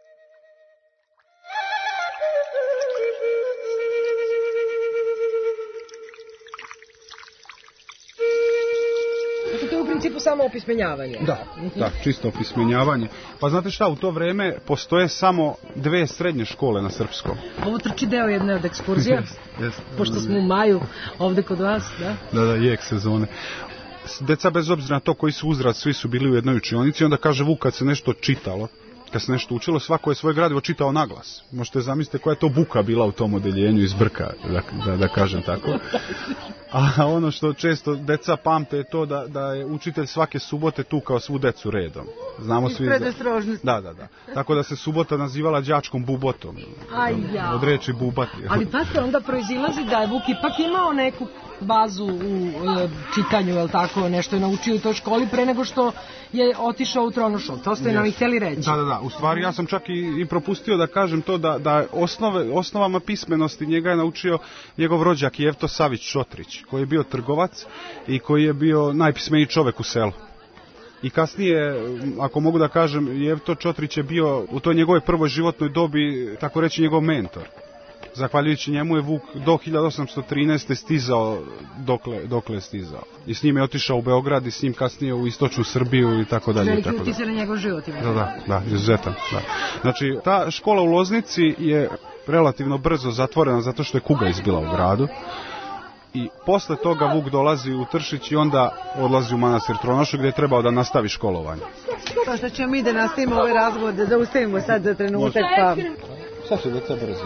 Samo opismenjavanje. Da, čisto opismenjavanje. Pa znate šta, u to vreme postoje samo 2 srednje škole na srpskom. Ovo trči deo jedne od ekskurzija, pošto smo u maju ovde kod vas, da? Da, jek sezone. Deca, bez obzira na to koji su uzrast, svi su bili u jednoj učionici, onda kaže Vuk, kad se nešto čitalo, kad se nešto učilo, svako je svoje gradivo čitao naglas. Možete zamisliti koja je to buka bila u tom odeljenju iz Brka, da kažem tako. A ono što često deca pamte je to da je učitelj svake subote tukao svu decu redom. Znamo svi. Da. Tako da se subota nazivala đačkom bubotom. Od reči bubati. Ali pa onda proizilazi da je Vuk ipak imao neku bazu u čitanju, je li tako, nešto je naučio u toj školi pre nego što je otišao u Tronošov. To ste nam i htjeli reći. Da. U stvari ja sam čak i propustio da kažem to da osnovama pismenosti njega je naučio njegov rođak Jevto Savić Šotrić, koji je bio trgovac i koji je bio najpismeniji čovek u selu. I kasnije, ako mogu da kažem, Jevto Čotrić je bio u toj njegovoj prvoj životnoj dobi, tako reći, njegov mentor. Zahvaljujući njemu je Vuk do 1813. stizao dokle je stizao. I s njim je otišao u Beograd i s njim kasnije u istočnu Srbiju i tako dalje. Veliki utisak na njegov život. Da, izuzetan. Da. Znači, ta škola u Loznici je relativno brzo zatvorena zato što je kuga izbila u gradu. I posle toga Vuk dolazi u Tršić i onda odlazi u manastir Tronošu gdje je trebao da nastavi školovanje. Pa što ćemo mi da nastavimo ovaj razgovor, da zaustavimo sad za trenutak. Sad će deca brzo.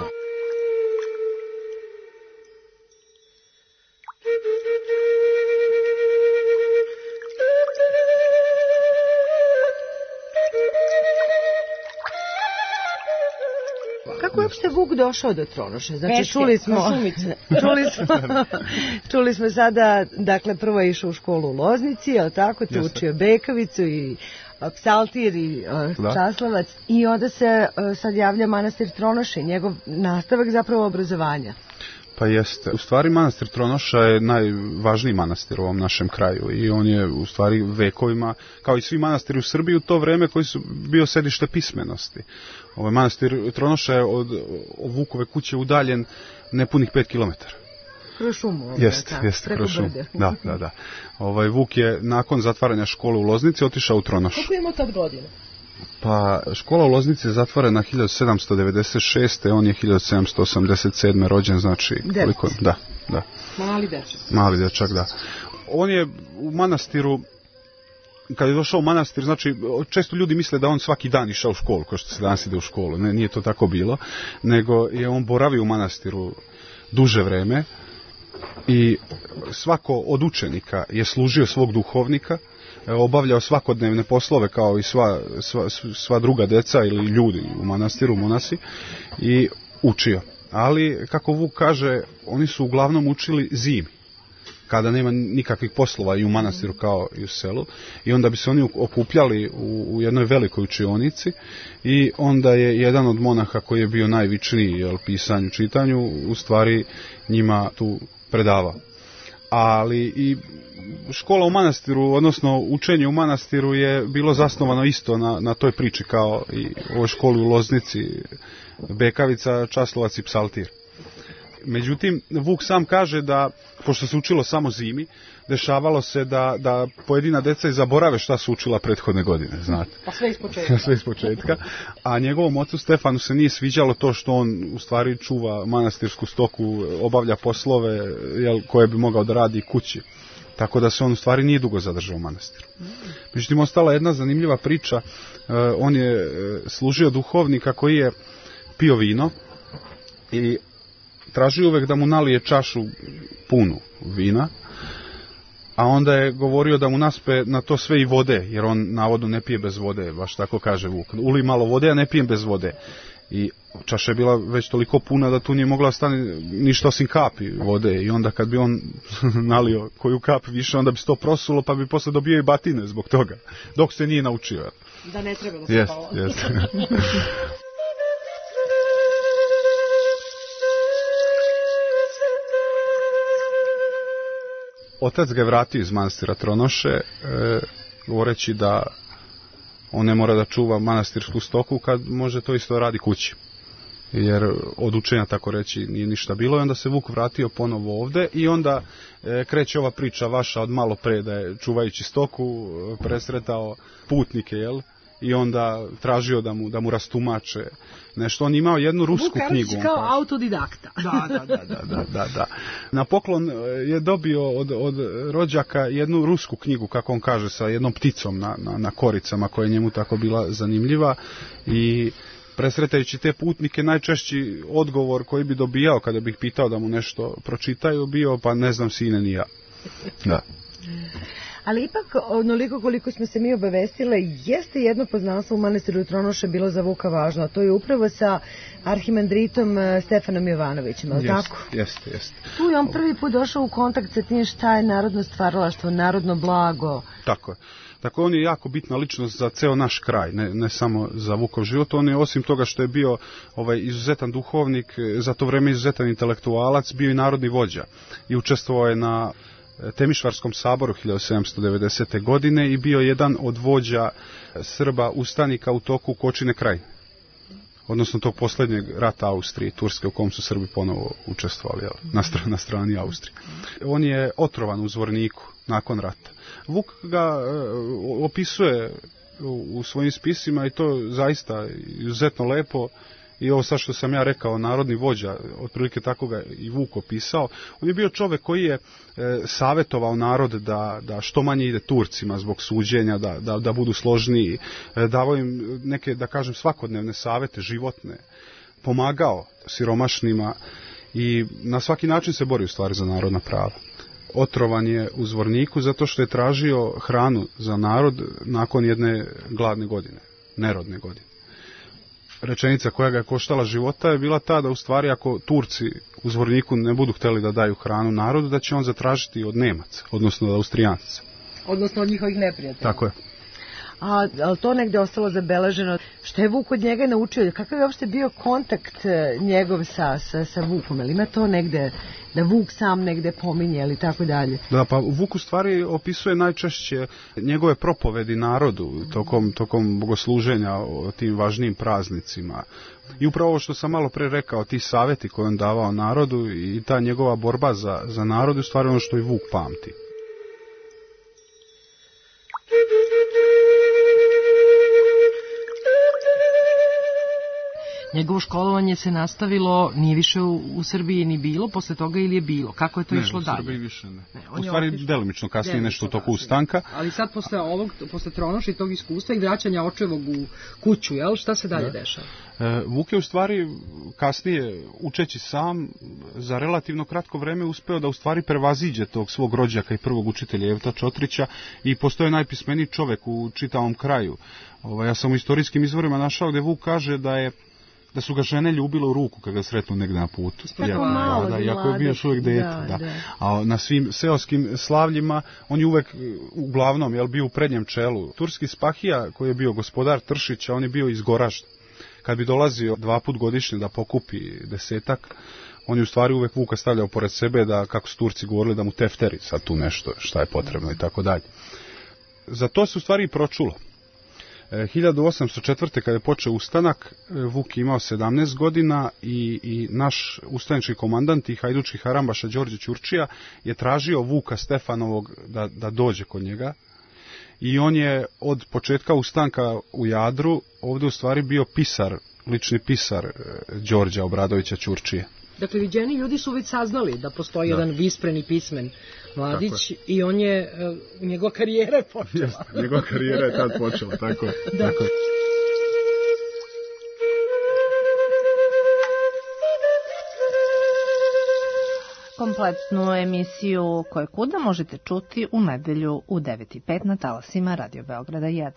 Kako je uopšte Vuk došao do Tronoša? Znači, čuli smo sada, dakle, prvo je išao u školu u Loznici, je li tako, te učio bekavicu i psaltir i časlovac, i onda se sad javlja manastir Tronoša i njegov nastavak zapravo obrazovanja. Pa jeste. U stvari manastir Tronoša je najvažniji manastir u ovom našem kraju i on je u stvari vekovima, kao i svi manastiri u Srbiji u to vreme, koji su bio sedište pismenosti. Ovaj manastir Tronoša je od Vukove kuće udaljen nepunih 5 km. Kroz šumu. Jeste, kroz šumu. Da. Vuk je nakon zatvaranja škole u Loznici otišao u Tronoš. Kako je imao tad godina? Pa škola u Loznici je zatvorena 1796. On je 1787. rođen, znači koliko? Da. Mali dečak, da. On je u manastiru, kad je došao u manastir, znači često ljudi misle da on svaki dan išao u školu, kao što se danas ide u školu. Ne, nije to tako bilo, nego je on boravio u manastiru duže vreme i svako od učenika je služio svog duhovnika, obavljao svakodnevne poslove kao i sva druga deca ili ljudi u manastiru, monasi, i učio. Ali, kako Vuk kaže, oni su uglavnom učili zimi, kada nema nikakvih poslova i u manastiru kao i u selu, i onda bi se oni okupljali u jednoj velikoj učionici i onda je jedan od monaha koji je bio najvičniji pisanju, čitanju, u stvari njima tu predavao. Ali i škola u manastiru, odnosno učenje u manastiru je bilo zasnovano isto na toj priči kao i ovoj školi u Loznici, bekavica, časlovac i psaltir. Međutim, Vuk sam kaže da, pošto se učilo samo zimi, dešavalo se da pojedina deca i zaborave šta su učila prethodne godine, znate. Pa sve ispočetka. Sve ispočetka. A njegovom ocu Stefanu se nije sviđalo to što on u stvari čuva manastirsku stoku, obavlja poslove koje bi mogao da radi kući. Tako da se on u stvari nije dugo zadržao u manastiru. Međutim, ostala jedna zanimljiva priča. On je služio duhovnika koji je pio vino i tražio uvek da mu nalije čašu punu vina, a onda je govorio da mu naspe na to sve i vode, jer on navodno ne pije bez vode, baš tako kaže Vuk. Ulij malo vode, a ne pijem bez vode. I čaša je bila već toliko puna da tu nije mogla stane ništa osim kapi vode, i onda kad bi on nalio koju kap više, onda bi se to prosulo, pa bi posle dobio i batine zbog toga, dok se nije naučio. Da ne treba da se palo. Jest. Otac ga je vratio iz manastira Tronoše, govoreći da on ne mora da čuva manastirsku stoku kad može to isto radi kući. Jer od učenja, tako reći, nije ništa bilo, i onda se Vuk vratio ponovo ovde i onda kreće ova priča vaša od malo pre, da je čuvajući stoku presretao putnike, jel? I onda tražio da mu rastumače nešto. On imao jednu rusku knjigu. Vuk kao autodidakta. Da. Na poklon je dobio od rođaka jednu rusku knjigu, kako on kaže, sa jednom pticom na koricama, koja je njemu tako bila zanimljiva, i presretajući te putnike, najčešći odgovor koji bi dobijao kada bih pitao da mu nešto pročitaju bio, pa ne znam, sine, ni ja. Da. Ali ipak, onoliko koliko smo se mi obavestile, jeste jedno poznanstvo u manastiru Tronoše bilo za Vuka važno, a to je upravo sa arhimandritom Stefanom Jovanovićem, ali tako? Jeste. Tu je on prvi put došao u kontakt sa tim šta je narodno stvaralaštvo, narodno blago. Tako je. Dakle, on je jako bitna ličnost za ceo naš kraj, ne samo za Vukov život. On je, osim toga što je bio izuzetan duhovnik, za to vreme izuzetan intelektualac, bio i narodni vođa i učestvovao je na Temišvarskom saboru 1790. godine i bio jedan od vođa Srba ustanika u toku Kočine krajine, odnosno tog posljednjeg rata Austrije i Turske, u kom su Srbi ponovo učestvovali, na strani Austrije. On je otrovan u Zvorniku nakon rata. Vuk ga opisuje u svojim spisima, i to zaista izuzetno lepo. I ovo sad što sam ja rekao, narodni vođa, otprilike tako ga i Vuk opisao. On je bio čovek koji je savjetovao narod da što manje ide Turcima zbog suđenja, da budu složniji, davao im neke, da kažem, svakodnevne savete, životne, pomagao siromašnima i na svaki način se bori u stvari za narodna prava. Otrovan je u Zvorniku zato što je tražio hranu za narod nakon jedne gladne godine, nerodne godine. Rečenica koja ga je koštala života je bila ta da, u stvari, ako Turci u Zvorniku ne budu hteli da daju hranu narodu, da će on zatražiti od Nemaca, odnosno od Austrijanaca. Odnosno od njihovih neprijatelja. Tako je. Ali to negde ostalo zabeleženo. Što je Vuk od njega naučio? Kakav je uopšte bio kontakt njegov sa Vukom? Ali ima to negde da Vuk sam negde pominje ili tako dalje? Da, pa Vuk u stvari opisuje najčešće njegove propovedi narodu tokom bogosluženja o tim važnim praznicima. I upravo ovo što sam malo pre rekao, ti savjeti koje on davao narodu i ta njegova borba za narod, u stvari ono što i Vuk pamti. Njegovo školovanje se nastavilo, nije više u Srbiji ni bilo, posle toga ili je bilo? Kako je to išlo dalje? Ne, u Srbiji više ne. U stvari delimično, kasnije nešto u toku ustanka. Ali sad posle Tronoša i tog iskustva i vraćanja očevog u kuću, jel? Šta se dalje dešava? Vuk je u stvari kasnije, učeći sam, za relativno kratko vreme uspeo da u stvari prevaziđe tog svog rođaka i prvog učitelja Evta Čotrića i postoje najpismeniji čovek u čitavom kraju. Ja sam u istorijskim izvorima našao gde Vuk kaže da su ga žene ljubile u ruku kad ga sretnu negde na putu. Iako je bio još uvijek dete. Da. A na svim seoskim slavljima on je uvek, uglavnom, bio u prednjem čelu. Turski spahija, koji je bio gospodar Tršića, on je bio iz Goražda. Kad bi dolazio 2 puta godišnje da pokupi 10, on je u stvari uvek Vuka stavljao pored sebe, da, kako su Turci govorili, da mu tefteri sad tu nešto šta je potrebno i tako dalje. Za to se u stvari i pročulo. 1804. kada je počeo ustanak, Vuk je imao 17 godina i naš ustanički komandant i hajdučki harambaša Đorđe Ćurčija je tražio Vuka Stefanovog da dođe kod njega. I on je od početka ustanka u Jadru ovdje u stvari bio pisar, lični pisar Đorđa Obradovića Ćurčije. Dakle, viđeni ljudi su već saznali da postoji jedan vispreni pismen mladić i on je, njegova karijera je počela. Jeste, njegova karijera je tad počela, tako je. Da. Tako je. Kompletnu emisiju Koje kuda možete čuti u nedelju u 9:05 na talasima Radio Beograda 1.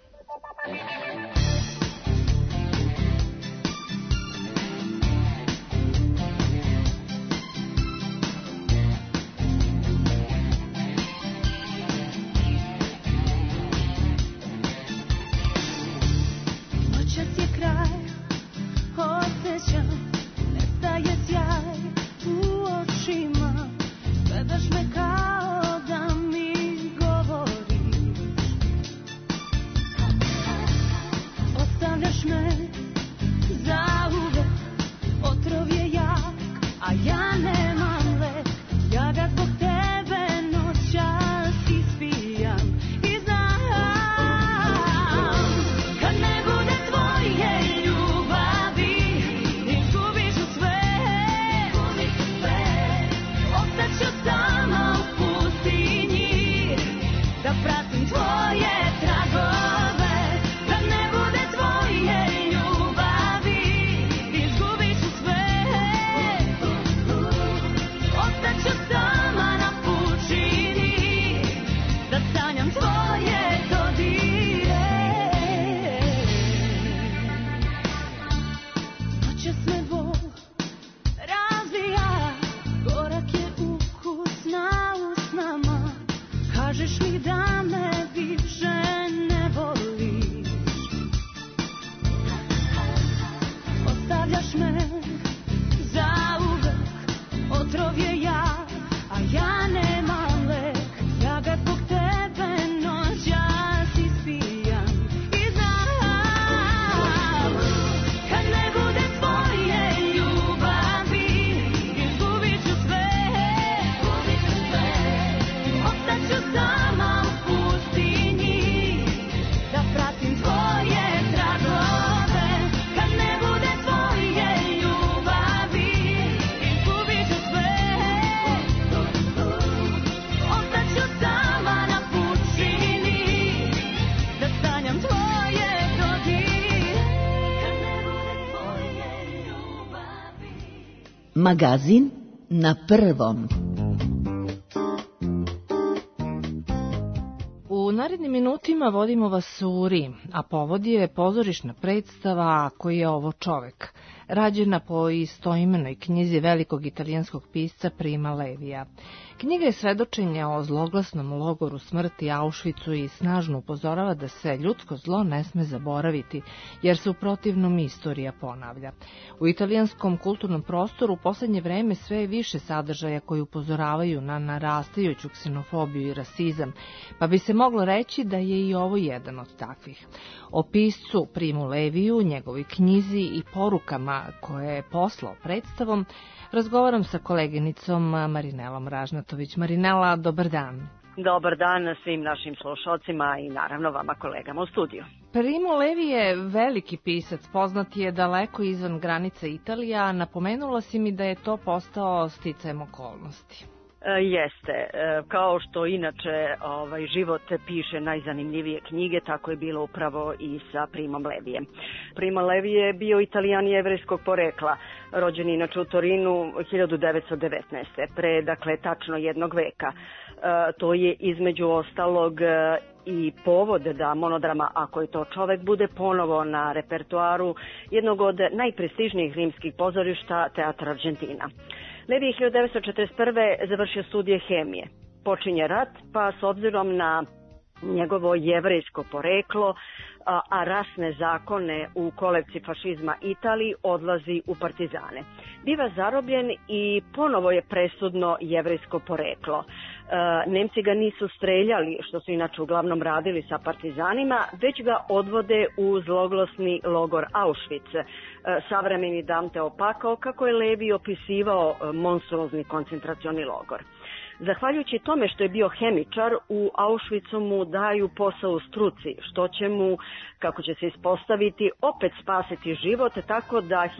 Noćas je kraj, osjećam, nestaje sjaj u očima, gledaš me kao da mi govoriš, ostavljaš me zauvek, otrov je jak, a ja nemam lek, ja ga zbog tebe noćas ispijam i znam, kad ne bude tvoje ljubavi, izgubiš u sve, ostaću sama u pustinji, da pratim tvoje tragove, kad ne bude tvoje ljubavi, izgubiš u sve, ostaću sama na pučini, da sanjam tvoje dodire. Noćas me bol razvija, gorak je ukus na usnama, kažeš mi da me više ne voliš, ostavljaš me zauvek, otrov je jak, a ja nemam lek, ja ga zbog tebe noćas ispijam i znam, kad ne bude tvoje ljubavi, izgubit ću sve, ostaću sama u pustinji, da pratim tvoje tragove, kad ne bude tvoje ljubavi, izgubit ću sve, ostaću sama na pučini, da sanjam tvoje dodire, kad ne bude tvoje ljubavi. Magazin na prvom. U narednim minutima vodimo vas u Rim, a povod je pozorišna predstava Ako je ovo čovek, rađena po istoimenoj knjizi velikog italijanskog pisca Prima Levija. Knjiga je svedočenje o zloglasnom logoru smrti Auschwitzu i snažno upozorava da se ljudsko zlo ne sme zaboraviti, jer se u protivnom istorija ponavlja. U italijanskom kulturnom prostoru u posljednje vreme sve je više sadržaja koji upozoravaju na narastajuću ksenofobiju i rasizam, pa bi se moglo reći da je i ovo jedan od takvih. O piscu Primu Leviju, njegovoj knjizi i porukama koje je poslao predstavom, razgovaram sa koleginicom Marinelom Ražnatović. Marinela, dobar dan. Dobar dan svim našim slušalcima i naravno vama kolegama u studiju. Primo Levi je veliki pisac, poznat je daleko izvan granica Italije, a napomenula si mi da je to postao sticajem okolnosti. Jeste, kao što inače život piše najzanimljivije knjige, tako je bilo upravo i sa Primom Levijem. Primo Levi je bio Italijan jevrejskog porekla, rođen inače u Torinu 1919. pre tačno jednog veka. To je između ostalog i povod da monodrama Ako je to čovek bude ponovo na repertoaru jednog od najprestižnijih rimskih pozorišta Teatra Argentina. Levi je 1941. završio studije hemije. Počinje rat, pa s obzirom na njegovo jevrejsko poreklo, a rasne zakone u kolevci fašizma Italiji, odlazi u partizane. biva zarobljen i ponovo je presudno jevrejsko poreklo. Nemci ga nisu streljali, što su inače uglavnom radili sa partizanima, već ga odvode u zloglasni logor Auschwitz. Savremeni Dante opakao kako je Levi opisivao monstruozni koncentracioni logor. Zahvaljujući tome što je bio hemičar, u Auschwitzu mu daju posao u struci, što će mu, kako će se ispostaviti, opet spasiti život, tako da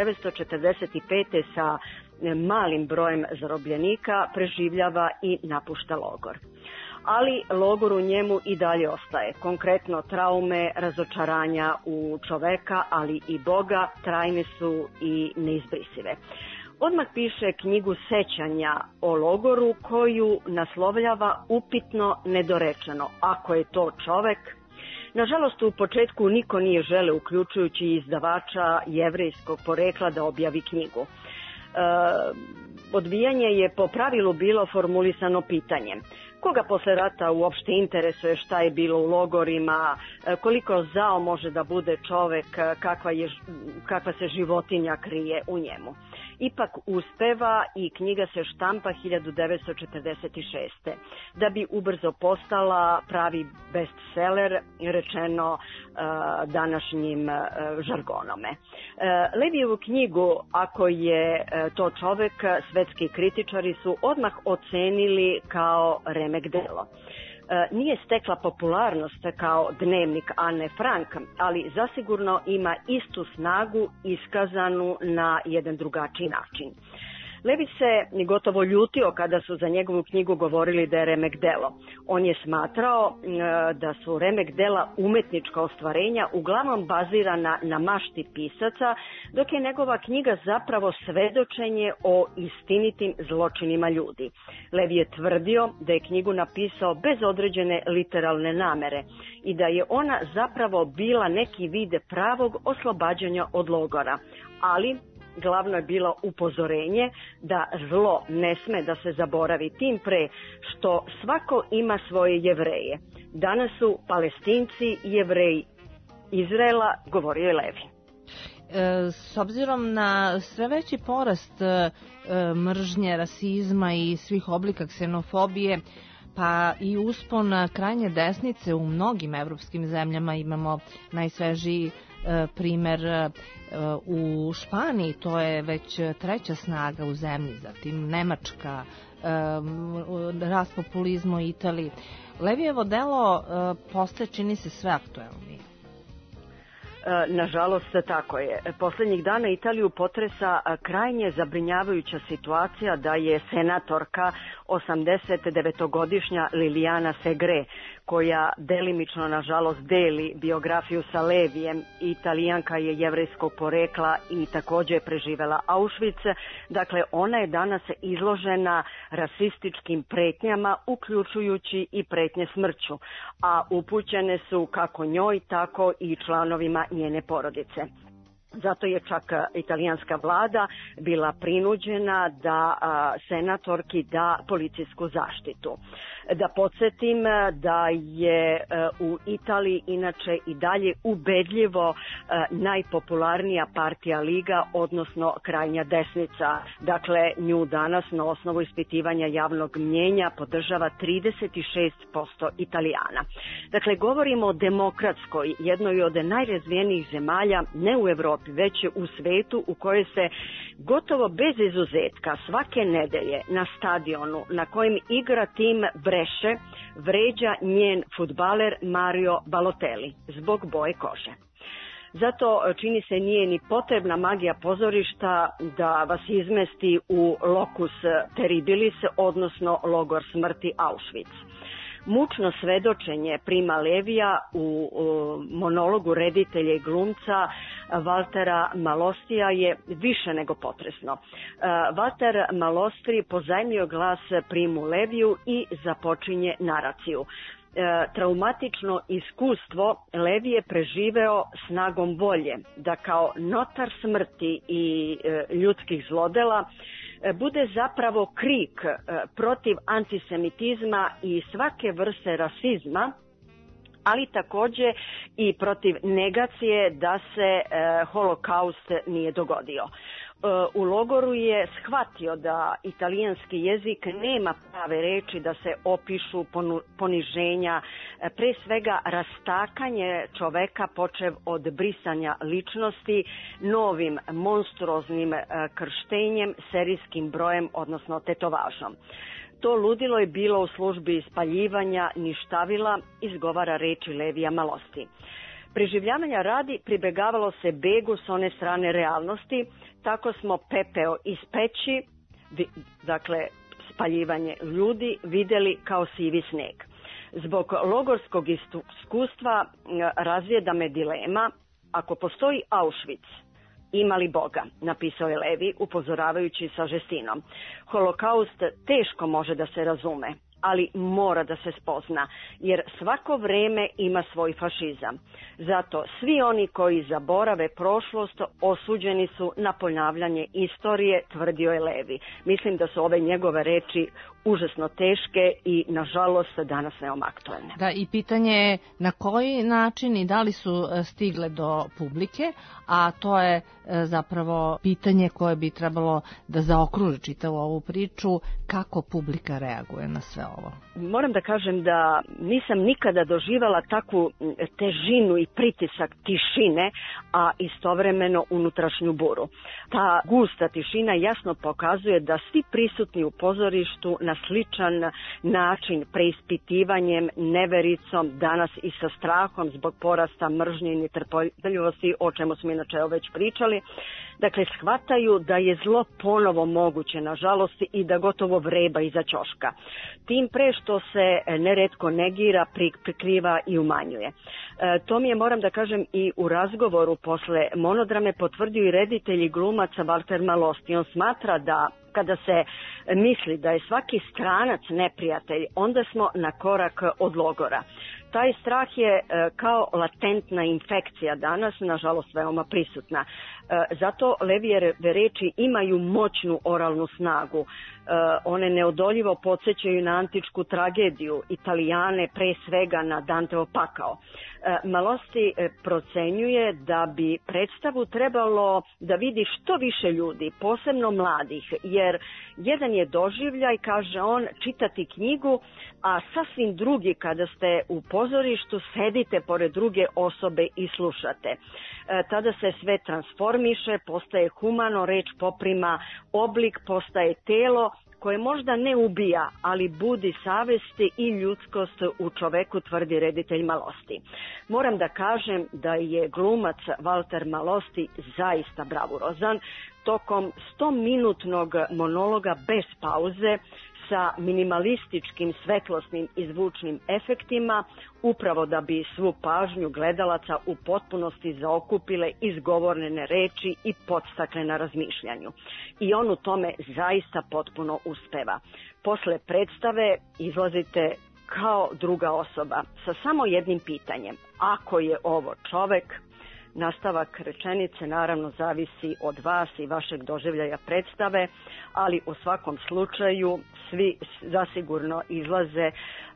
1945. sa malim brojem zarobljenika preživljava i napušta logor. Ali logor u njemu i dalje ostaje. Konkretno traume, razočaranja u čoveka, ali i Boga, trajne su i neizbrisive. Odmah piše knjigu sećanja o logoru koju naslovljava upitno nedorečeno. Ako je to čovek, nažalost u početku niko nije želeo, uključujući izdavača jevrejskog porekla, da objavi knjigu. Odbijanje je po pravilu bilo formulisano pitanjem. Koga posle rata uopšte interesuje šta je bilo u logorima, koliko zao može da bude čovek, kakva se životinja krije u njemu. Ipak uspeva i knjiga se štampa 1946. da bi ubrzo postala pravi bestseller, rečeno današnjim žargonome. Levijevu knjigu, ako je to čovek, svetski kritičari su odmah ocenili kao remek delo. Nije stekla popularnost kao dnevnik Anne Frank, ali zasigurno ima istu snagu iskazanu na jedan drugačiji način. Levi se gotovo ljutio kada su za njegovu knjigu govorili da je remek delo. On je smatrao da su remek dela umetnička ostvarenja uglavnom bazirana na mašti pisaca, dok je njegova knjiga zapravo svedočenje o istinitim zločinima ljudi. Levi je tvrdio da je knjigu napisao bez određene literalne namere i da je ona zapravo bila neki vid pravog oslobađanja od logora, ali glavno je bilo upozorenje da zlo ne sme da se zaboravi, tim pre što svako ima svoje Jevreje. Danas su Palestinci i Jevreji Izraela, govorio je Levi. S obzirom na sve veći porast mržnje, rasizma i svih oblika ksenofobije, pa i uspon krajnje desnice u mnogim evropskim zemljama, imamo najsvežiji primer u Španiji, to je već treća snaga u zemlji, zatim Nemačka, rast populizma u Italiji. Levijevo delo postaje, čini se, sve aktuelnije. Nažalost, tako je. Poslednjih dana Italiju potresa krajnje zabrinjavajuća situacija da je senatorka 89-godišnja Liliana Segre, koja delimično, nažalost, deli biografiju sa Levijem. Italijanka je jevrejskog porekla i takođe je preživela Auschwitz. Dakle, ona je danas izložena rasističkim pretnjama, uključujući i pretnje smrću, a upućene su kako njoj, tako i članovima njene porodice. Zato je čak italijanska vlada bila prinuđena da senatorki da policijsku zaštitu. Da podsjetim da je u Italiji inače i dalje ubedljivo najpopularnija partija Liga, odnosno krajnja desnica. Dakle, nju danas na osnovu ispitivanja javnog mnjenja podržava 36% Italijana. Dakle, govorimo o demokratskoj, jednoj od najrazvijenijih zemalja, ne u Evropi, već u svetu, u kojoj se gotovo bez izuzetka svake nedelje na stadionu na kojem igra tim Breše vređa njen fudbaler Mario Balotelli zbog boje kože. Zato, čini se, nije ni potrebna magija pozorišta da vas izmesti u locus terribilis, odnosno logor smrti Auschwitz. Mučno svedočenje prima Levija u monologu reditelja i glumca Valtera Malostija je više nego potresno. Valter Malostri pozajmio glas primu Leviju i započinje naraciju. Traumatično iskustvo Levi je preživeo snagom volje da kao notar smrti i ljudskih zlodela bude zapravo krik protiv antisemitizma i svake vrste rasizma, ali takođe i protiv negacije da se holokaust nije dogodio. U logoru je shvatio da italijanski jezik nema prave reči da se opišu poniženja, pre svega rastakanje čoveka počev od brisanja ličnosti novim monstruoznim krštenjem, serijskim brojem, odnosno tetovažom. To ludilo je bilo u službi spaljivanja ništavila, izgovara reči Levija Malosti. Preživljavanja radi pribegavalo se begu s one strane realnosti, tako smo pepeo iz peći, dakle spaljivanje ljudi, videli kao sivi sneg. Zbog logorskog iskustva razvijeda me dilema, ako postoji Auschwitz, ima li Boga, napisao je Levi, upozoravajući sa žestinom. Holokaust teško može da se razume, ali mora da se spozna, jer svako vreme ima svoj fašizam. Zato svi oni koji zaborave prošlost osuđeni su na ponavljanje istorije, tvrdio je Levi. Mislim da su ove njegove reči užasno teške i, nažalost, danas veoma aktuelne. Da, i pitanje je na koji način i da li su stigle do publike, a to je zapravo pitanje koje bi trebalo da zaokruži čitavu ovu priču, kako publika reaguje na sve ovo. Moram da kažem da nisam nikada doživala takvu težinu i pritisak tišine, a istovremeno unutrašnju buru. Ta gusta tišina jasno pokazuje da svi prisutni u pozorištu na sličan način, preispitivanjem, nevericom, danas i sa strahom zbog porasta mržnje i netrpeljivosti, o čemu smo inače već pričali, dakle, shvataju da je zlo ponovo moguće, nažalost, i da gotovo vreba iza ćoška. Tim pre što se neretko negira, prikriva i umanjuje. To mi je, moram da kažem, i u razgovoru posle monodrame potvrdio i reditelj i glumac Walter Malosti. On smatra da kada se misli da je svaki stranac neprijatelj, onda smo na korak od logora. Taj strah je kao latentna infekcija danas, nažalost, veoma prisutna. Zato Levijeve reči imaju moćnu oralnu snagu. One neodoljivo podsjećaju na antičku tragediju, Italijane pre svega na Danteov pakao. Malosti procenjuje da bi predstavu trebalo da vidi što više ljudi, posebno mladih, jer jedan je doživljaj, kaže on, čitati knjigu, a sasvim drugi kada ste u pozorištu, sedite pored druge osobe i slušate. Tada se sve transformiše, postaje humano, reč poprima oblik, postaje telo koje možda ne ubija, ali budi savesti i ljudskost u čoveku, tvrdi reditelj Malosti. Moram da kažem da je glumac Walter Malosti zaista bravurozan. Tokom 100-minutnog monologa bez pauze, sa minimalističkim svetlosnim i zvučnim efektima, upravo da bi svu pažnju gledalaca u potpunosti zaokupile izgovorene reči i podstakle na razmišljanju. I on u tome zaista potpuno uspeva. Posle predstave izlazite kao druga osoba sa samo jednim pitanjem. Ako je ovo čovek, nastavak rečenice naravno zavisi od vas i vašeg doživljaja predstave, ali u svakom slučaju svi zasigurno izlaze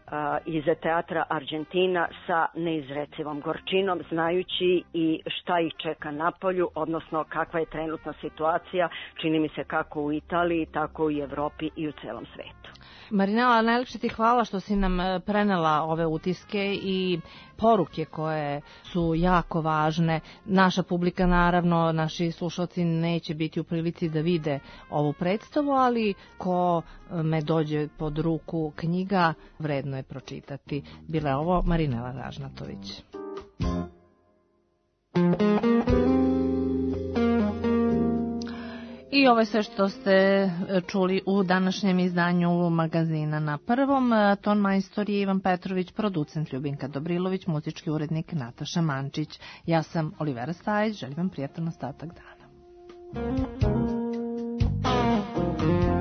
iz teatra Argentina sa neizrecivom gorčinom, znajući i šta ih čeka napolju, odnosno kakva je trenutna situacija, čini mi se kako u Italiji, tako i u Evropi i u celom svetu. Marinela, najlepše ti hvala što si nam prenela ove utiske i poruke koje su jako važne. Naša publika, naravno, naši slušalci neće biti u prilici da vide ovu predstavu, ali ko me dođe pod ruku knjiga, vredno je pročitati. Bila je ovo Marinela Ražnatović. I ovo je sve što ste čuli u današnjem izdanju magazina Na prvom. Ton majstor je Ivan Petrović, producent Ljubinka Dobrilović, muzički urednik Nataša Mančić. Ja sam Olivera Stajić, želim vam prijatan ostatak dana.